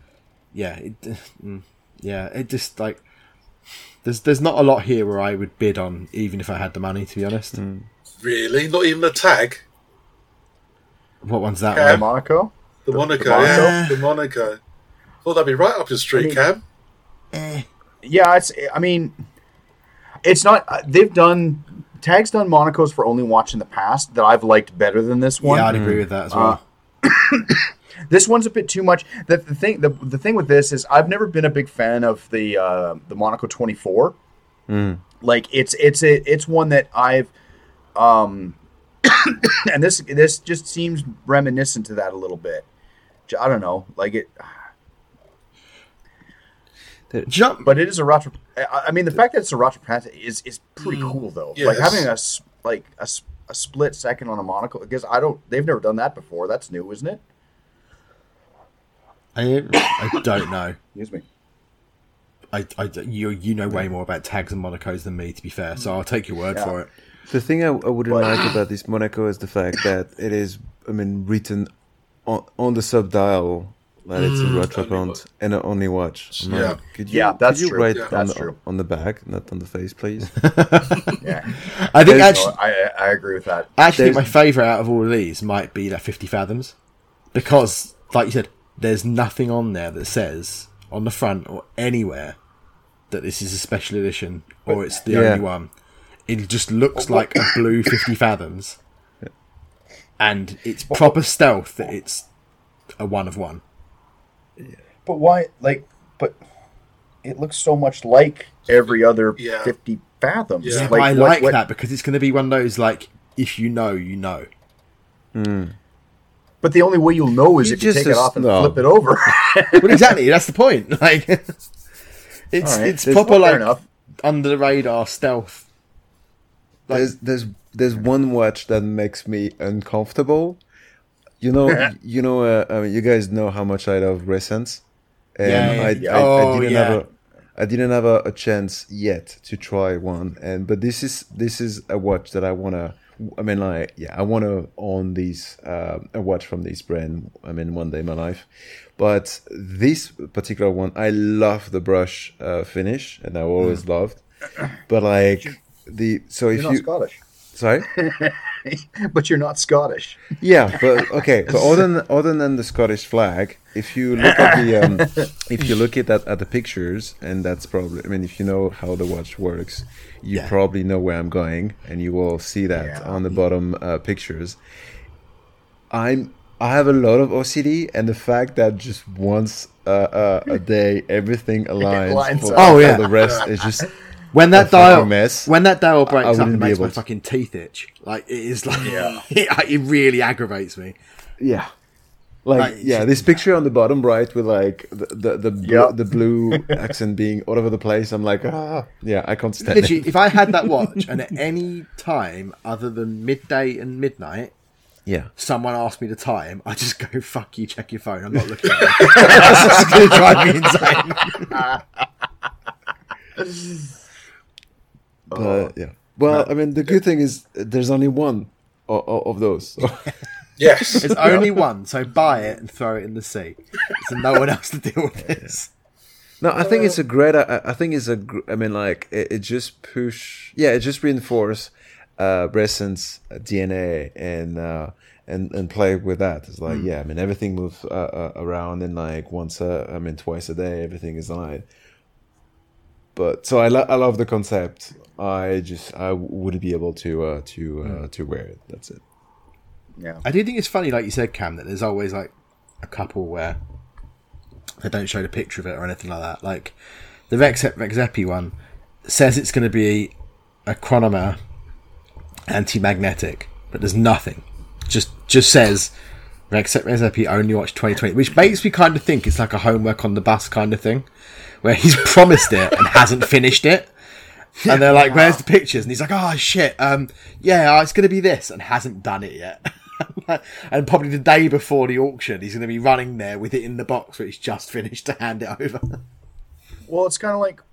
it just like there's not a lot here where I would bid on, even if I had the money, to be honest. Really? Not even a tag? What one's that? Yeah. one? Monaco? The Monaco. Monaco? Yeah, the Monaco. Thought that'd be right up your street, Cam. Yeah, it's not. Tag's done Monacos for Only Watch in the past that I've liked better than this one. Yeah, I'd agree with that as well. This one's a bit too much. The thing with this is I've never been a big fan of the Monaco 24. Like it's one that I've and this just seems reminiscent to that a little bit. I don't know, like it. But it is a Ratra. I mean, the fact that it's a Ratra is pretty cool though. Yes. Like having a split second on a Monaco, because they've never done that before. That's new, isn't it? I don't know. Excuse me. You know way more about tags and Monacos than me, to be fair. So I'll take your word for it. The thing I wouldn't like about this Monaco is the fact that it is, written on the sub dial that it's a retro only font watch. and a only watch. I'm Yeah. like, could Yeah, that's could you true. write Yeah, on, that's the, true. on the back, not on the face, please? Yeah. I think There's- actually, I agree with that. I actually think my there's- favourite out of all of these might be that 50 Fathoms. Because, like you said, there's nothing on there that says, on the front or anywhere, that this is a special edition or it's the Yeah. only one. It just looks like a blue 50 Fathoms. And it's proper stealth that it's a one of one. But why? But it looks so much like every other Yeah. 50 Fathoms. Yeah. But I what- like that because it's going to be one of those, like, if you know, you know. But the only way you'll know is You if you just take it off and no. flip it over. Well, exactly, that's the point. Like, it's All right. it's There's- proper, fair like, enough. under the radar stealth. Like, There's one watch that makes me uncomfortable. You know, you guys know how much I love Recents, and Yeah. Oh, yeah. I didn't have a chance yet to try one, but this is a watch that I wanna. I mean, like, yeah, I wanna own these a watch from this brand. I mean, one day in my life, but this particular one, I love the brush finish, and I always loved. But like so if You're not you Scottish. sorry. But you're not Scottish. Yeah, but okay. But other than the Scottish flag, if you look at the if you look at the pictures, and that's probably, I mean, if you know how the watch works, you Yeah. probably know where I'm going, and you will see that Yeah. on the bottom pictures. I have a lot of OCD, and the fact that just once a day everything aligns lines for, up. Oh, for yeah. the rest is just when that a fucking dial mess. when that dial breaks I up, it wouldn't be makes my able to- fucking teeth itch. Like, it is like, Yeah. it really aggravates me. Yeah. Like, Like, yeah, this picture on the bottom right with like Yeah. the blue accent being all over the place. I'm like, yeah, I can't stand Literally, it. if I had that watch and at any time other than midday and midnight, Yeah, someone asked me the time, I just go, fuck you, check your phone. I'm not looking at it. That's just going to drive me insane. but yeah. Well, I mean, the good thing is there's only one of those. So. Yes. There's only one, so buy it and throw it in the sea. So no one else to deal with this. No, I think it's a great. I think it's I mean, like it just it just reinforce Bressen's DNA and play with that. It's like, yeah, I mean, everything moves around, and like twice a day, everything is aligned. But so I love the concept. I wouldn't be able to wear it. That's it. Yeah. I do think it's funny, like you said, Cam, that there's always like a couple where they don't show the picture of it or anything like that. Like the Rexepi one says it's going to be a chronomer anti-magnetic, but there's nothing. Just says Rexepi only watch 2020, which makes me kind of think it's like a homework on the bus kind of thing, where he's promised it and hasn't finished it. And they're like, where's the pictures? And he's like, oh shit, it's going to be this, and hasn't done it yet. And probably the day before the auction, he's going to be running there with it in the box, where he's just finished to hand it over. Well, it's kind of like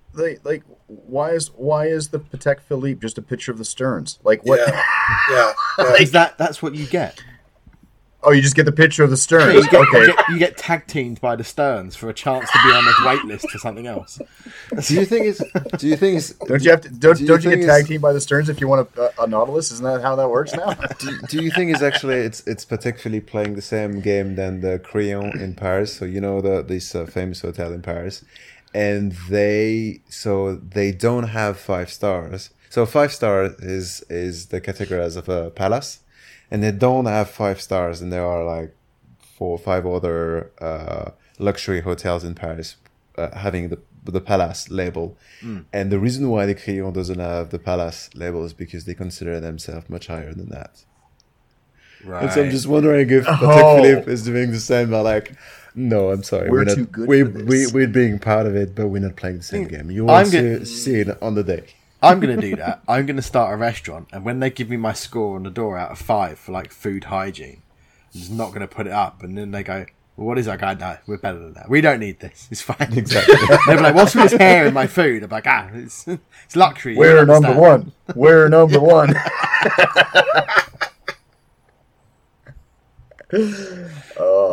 why is the Patek Philippe just a picture of the Stearns? Like what? Yeah. Yeah. Is that's what you get? Oh, you just get the picture of the Stearns. Okay. You get tag teamed by the Stearns for a chance to be on the wait list for something else. Do you think it's Don't you have to? Don't you think get it's- tag teamed by the Stearns if you want a Nautilus? Isn't that how that works now? do you think it's actually it's particularly playing the same game than the Crillon in Paris? So you know this famous hotel in Paris, and they don't have 5 stars. So 5 stars is the category of a palace, and they don't have 5 stars, and there are like 4 or 5 other luxury hotels in Paris having the Palace label. And the reason why the Crillon doesn't have the Palace label is because they consider themselves much higher than that. Right. And so I'm just wondering if Patek Philippe is doing the same. But like, no, I'm sorry, We're not, too good we, for this. We're being part of it, but we're not playing the same game. You will I'm see it on the day. I'm going to do that. I'm going to start a restaurant, and when they give me my score on the door out of 5 for like food hygiene, I'm just not going to put it up. And then they go, well, what is that guy? No, we're better than that. We don't need this. It's fine. Exactly. They'll be like, what's with his hair in my food? I'm like, it's luxury. You We're don't number understand. one. We're number one.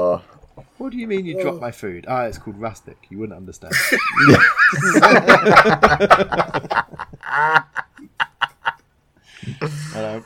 What do you mean you dropped my food? Ah, it's called rustic. You wouldn't understand. Hello.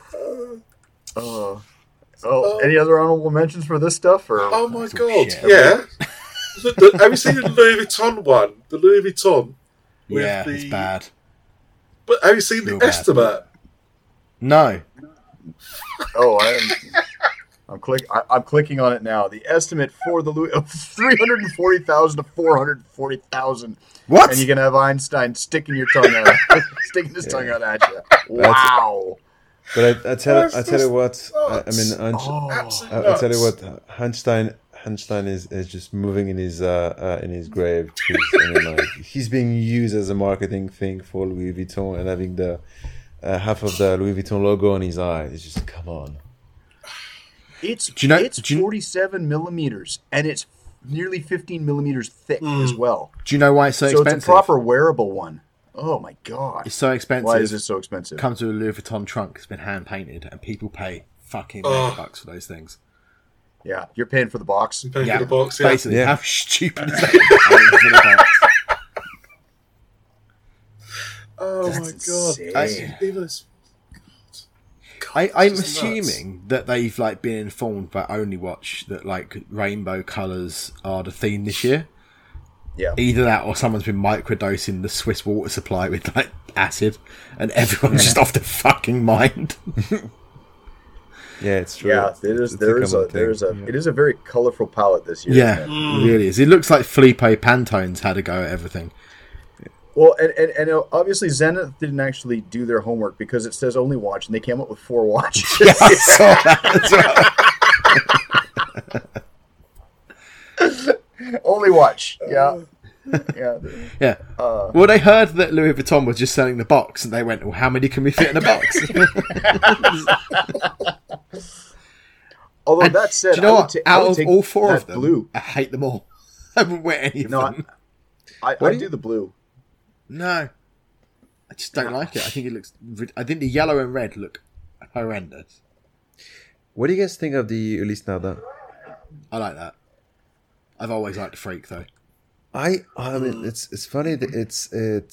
Any other honorable mentions for this stuff? Or Oh my god! shit. Yeah. Have you seen the Louis Vuitton one? The Louis Vuitton. with Yeah, the- it's bad. But have you seen Real the bad. estimate? No. Oh, I'm clicking on it now. The estimate for the Louis of 340,000 to 440,000. What? And you can have Einstein sticking your tongue out, sticking his tongue out at you. Wow. But I tell That's you what. nuts. I mean, Absolutely I tell you nuts. what. Einstein is just moving in his grave. 'Cause, I mean, like, he's being used as a marketing thing for Louis Vuitton and having the half of the Louis Vuitton logo on his eye. It's just come on. It's Do you know- it's do you- 47 millimeters, and it's nearly 15 millimeters thick as well. Do you know why it's so So expensive? it's a proper wearable one. Oh my god! It's so expensive. Why is it so expensive? Comes with a Louis Vuitton trunk. It's been hand painted, and people pay fucking Oh. $100 for those things. Yeah, you're paying for the box. Paying for the box, yeah. Basically, Yeah. how stupid is that? Paying for the box. Oh my god! insane. Even as- I'm It's just assuming that they've like been informed by Only Watch that like rainbow colours are the theme this year. Yeah. Either that, or someone's been microdosing the Swiss water supply with like acid, and everyone's just off their fucking mind. Yeah, it's true. Yeah, It's it is. a There is common a there is a. thing. It is a very colorful palette this year. Yeah, isn't it? it really is. It looks like Felipe Pantone's had a go at everything. Well, and obviously Zenith didn't actually do their homework because it says Only Watch, and they came up with 4 watches. Yeah, I saw that as well. Only Watch. Yeah. Yeah. Yeah. Well, they heard that Louis Vuitton was just selling the box, and they went, "Well, how many can we fit in a box?" Although that said, Do you know I would what? I Out would of take all 4 that of them, blue. I hate them all. I haven't wear any of No, them. I do the blue. No, I just don't like it. I think it looks. I think the yellow and red look horrendous. What do you guys think of the Ulysse Nardin? I like that. I've always liked the Freak though. I mean, it's funny that it's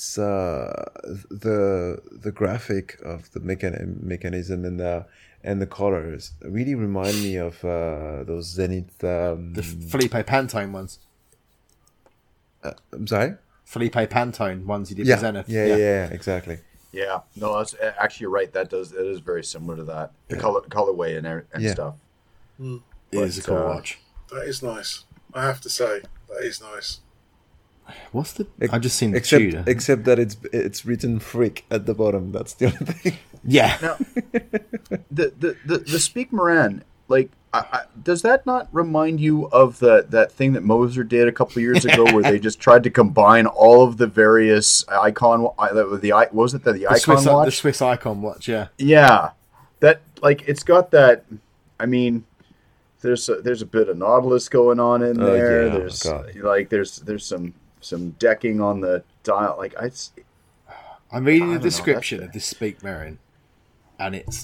the graphic of the mechanism and the colors really remind me of those Zenith. The Felipe Pantone ones. I'm sorry. Felipe Pantone ones he did Yeah, for Zenith. yeah, exactly. Yeah. No, that's actually you're right. That is very similar to that. The colorway and Yeah. stuff. It is a cool But, watch. That is nice. I have to say, that is nice. What's the? I've just seen the Except Tudor. except that it's written "freak" at the bottom. That's the only thing. Yeah. Now, the Speak Moran, like, does that not remind you of that thing that Moser did a couple of years ago, where they just tried to combine all of the various icon? What was it the icon watch? The Swiss Icon watch. Yeah. Yeah, that like it's got that. I mean, there's a bit of Nautilus going on in there. yeah, There's God. like there's some decking on the dial. Like I'm reading I the don't know, description that's of this Speak Marin, and it's.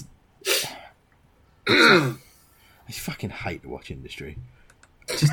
I fucking hate the watch industry. It's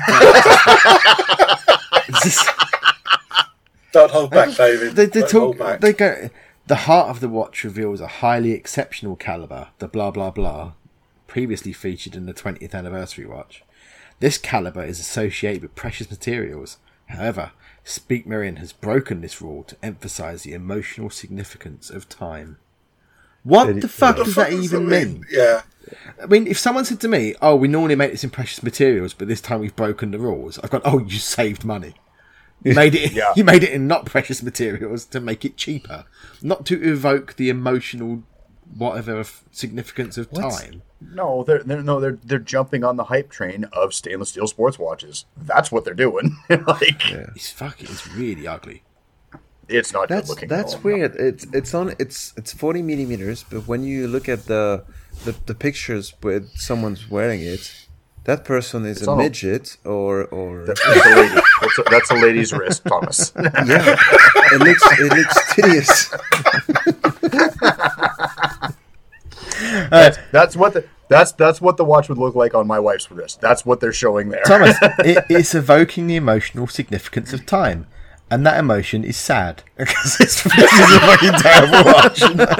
just- Don't hold back, David. they Don't talk. hold back. They go. The heart of the watch reveals a highly exceptional caliber. The blah blah blah, previously featured in the 20th anniversary watch. This caliber is associated with precious materials. However, Speak Marin has broken this rule to emphasize the emotional significance of time. What the fuck does that even mean? Yeah. I mean, if someone said to me, "Oh, we normally make this in precious materials, but this time we've broken the rules," I've gone, "Oh, you saved money. You made it. Yeah. You made it in not precious materials to make it cheaper, not to evoke the emotional, whatever significance of time." no, they're jumping on the hype train of stainless steel sports watches. That's what they're doing. Like It's really ugly. it's not good That's looking. that's at all. weird. It's 40 millimeters, but when you look at the pictures with someone's wearing it, that person is a on a- midget or That's a lady. That's a lady's wrist, Thomas. yeah. it looks tedious. That's what That's what the watch would look like on my wife's wrist. That's what they're showing there. Thomas, it's evoking the emotional significance of time. And that emotion is sad. Because this is a fucking terrible watch.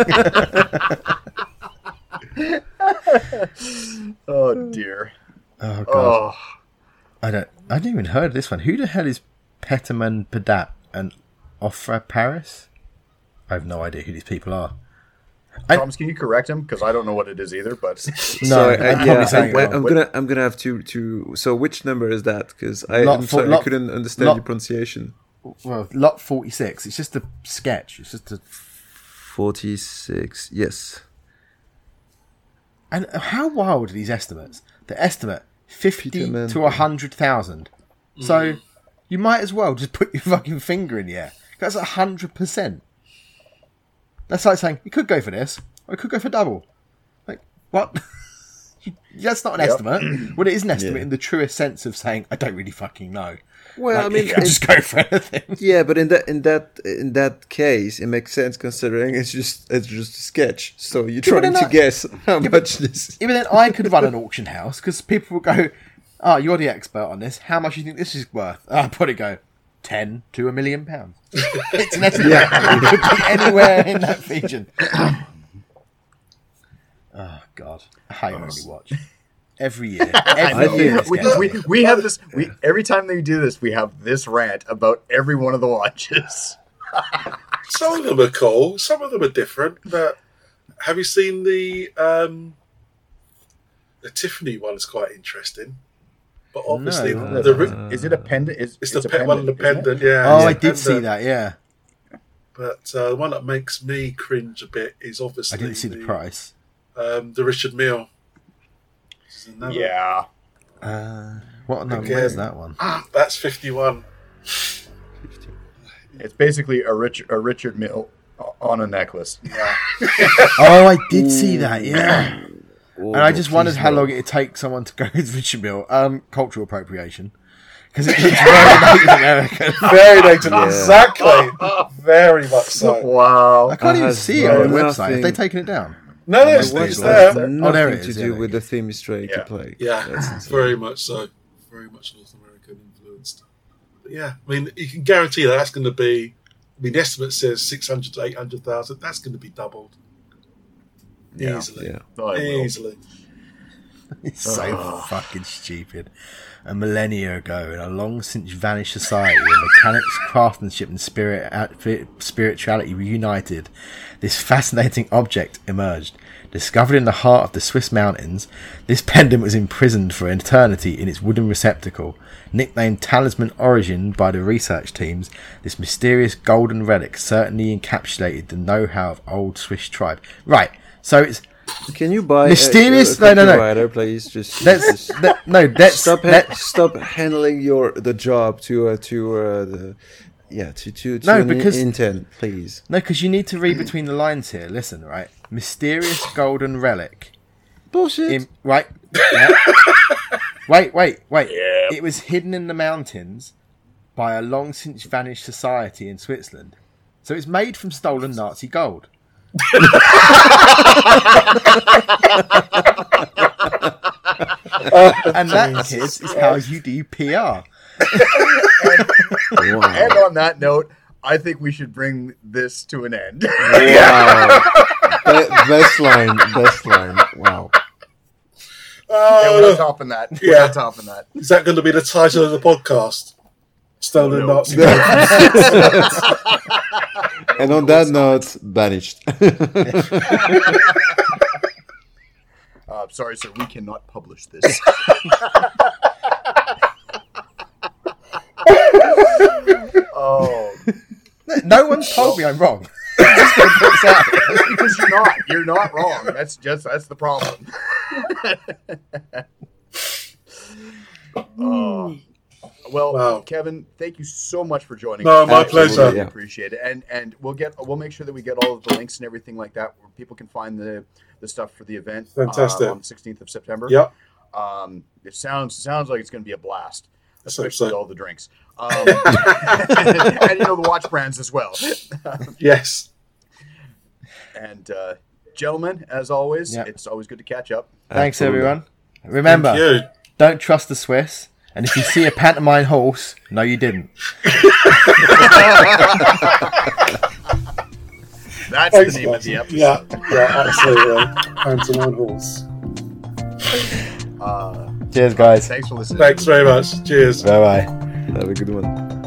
Oh, dear. Oh, God. Oh. I didn't even heard of this one. Who the hell is Peterman Padat and Ofra Paris? I have no idea who these people are. Thomas, can you correct him? Because I don't know what it is either. But No, I'm probably saying it wrong. I'm gonna have to. So which number is that? Because I couldn't understand your pronunciation. Well, lot 46. It's just a sketch. It's just a 46. Yes. And how wild are these estimates? The estimate 50 to 100,000. So you might as well just put your fucking finger in the air. That's 100%. That's like saying you could go for this, or you could go for double. Like what? That's not an estimate. Well, it is an estimate in the truest sense of saying I don't really fucking know. Well, like, I mean, you can just go for anything. Yeah, but in that case, it makes sense considering it's just a sketch. So you're trying to guess how much this. Even then, I could run an auction house because people will go, "Oh, you're the expert on this. How much do you think this is worth?" I'll probably go 10 to £1 million. It's an estimate. It could be anywhere in that region. Oh God, I only watch. Every year. We have this. Every time they do this, we have this rant about every one of the watches. Some of them are cool. Some of them are different. But have you seen the Tiffany one? Is quite interesting. But obviously, is it a pendant? It's the one of the pendant. Yeah. Oh, I did see that. Yeah. But the one that makes me cringe a bit is obviously I didn't see the price. The Richard Mille. Yeah. What number is that one? That's 51. It's basically a Richard Mille on a necklace. Yeah. Oh, I did see that. Yeah. Oh, and I just wondered how long it would take someone to go with Richard Mille. Cultural appropriation. Because it's very Native American. Very Native, exactly. Very much so. Wow. I can't even see it on the website. Have they taken it down? No, it's there. Nothing to do with the theme straight to play. Yeah, very much so. Very much North American influenced. But yeah, I mean, you can guarantee that's going to be. I mean, the estimate says 600 to 800,000. That's going to be doubled easily. Yeah. Easily. It's so fucking stupid. A millennia ago, in a long since vanished society where mechanics, craftsmanship, and spirituality reunited, this fascinating object emerged. Discovered in the heart of the Swiss mountains, this pendant was imprisoned for eternity in its wooden receptacle. Nicknamed Talisman Origin by the research teams, this mysterious golden relic certainly encapsulated the know-how of old Swiss tribe. Right, so it's Can you buy mysterious? a copywriter, please? Stop handling the job to intent, please. No, because you need to read between the lines here. Listen, right? Mysterious golden relic. Bullshit. Right? Yeah. Wait. Yeah. It was hidden in the mountains by a long since vanished society in Switzerland. So it's made from stolen Nazi gold. And that, kids, is how you do PR. And on that note, I think we should bring this to an end. Wow. Best line. Wow. We're not topping that. We're not topping that. Is that going to be the title of the podcast? Stolen Nazi. And on that note, banished. Sorry, sir, we cannot publish this. Oh. No one's told me I'm wrong. Because you're not wrong. That's the problem. Well, wow. Kevin, thank you so much for joining us. No, my pleasure. Really appreciate it. And we'll make sure that we get all of the links and everything like that where people can find the stuff for the event. Fantastic. On the 16th of September. Yep. It sounds like it's going to be a blast, especially with all the drinks. And the watch brands as well. Yes. And Gentlemen, as always, Yep. it's always good to catch up. Thanks, Absolutely. everyone. Remember, Thank you. don't trust the Swiss. And if you see a pantomime horse, no, you didn't. That's Thanks, the name of the guys. episode. Yeah, absolutely. Pantomime horse. Cheers, guys. Thanks for listening. Thanks very much. Cheers. Bye-bye. Have a good one.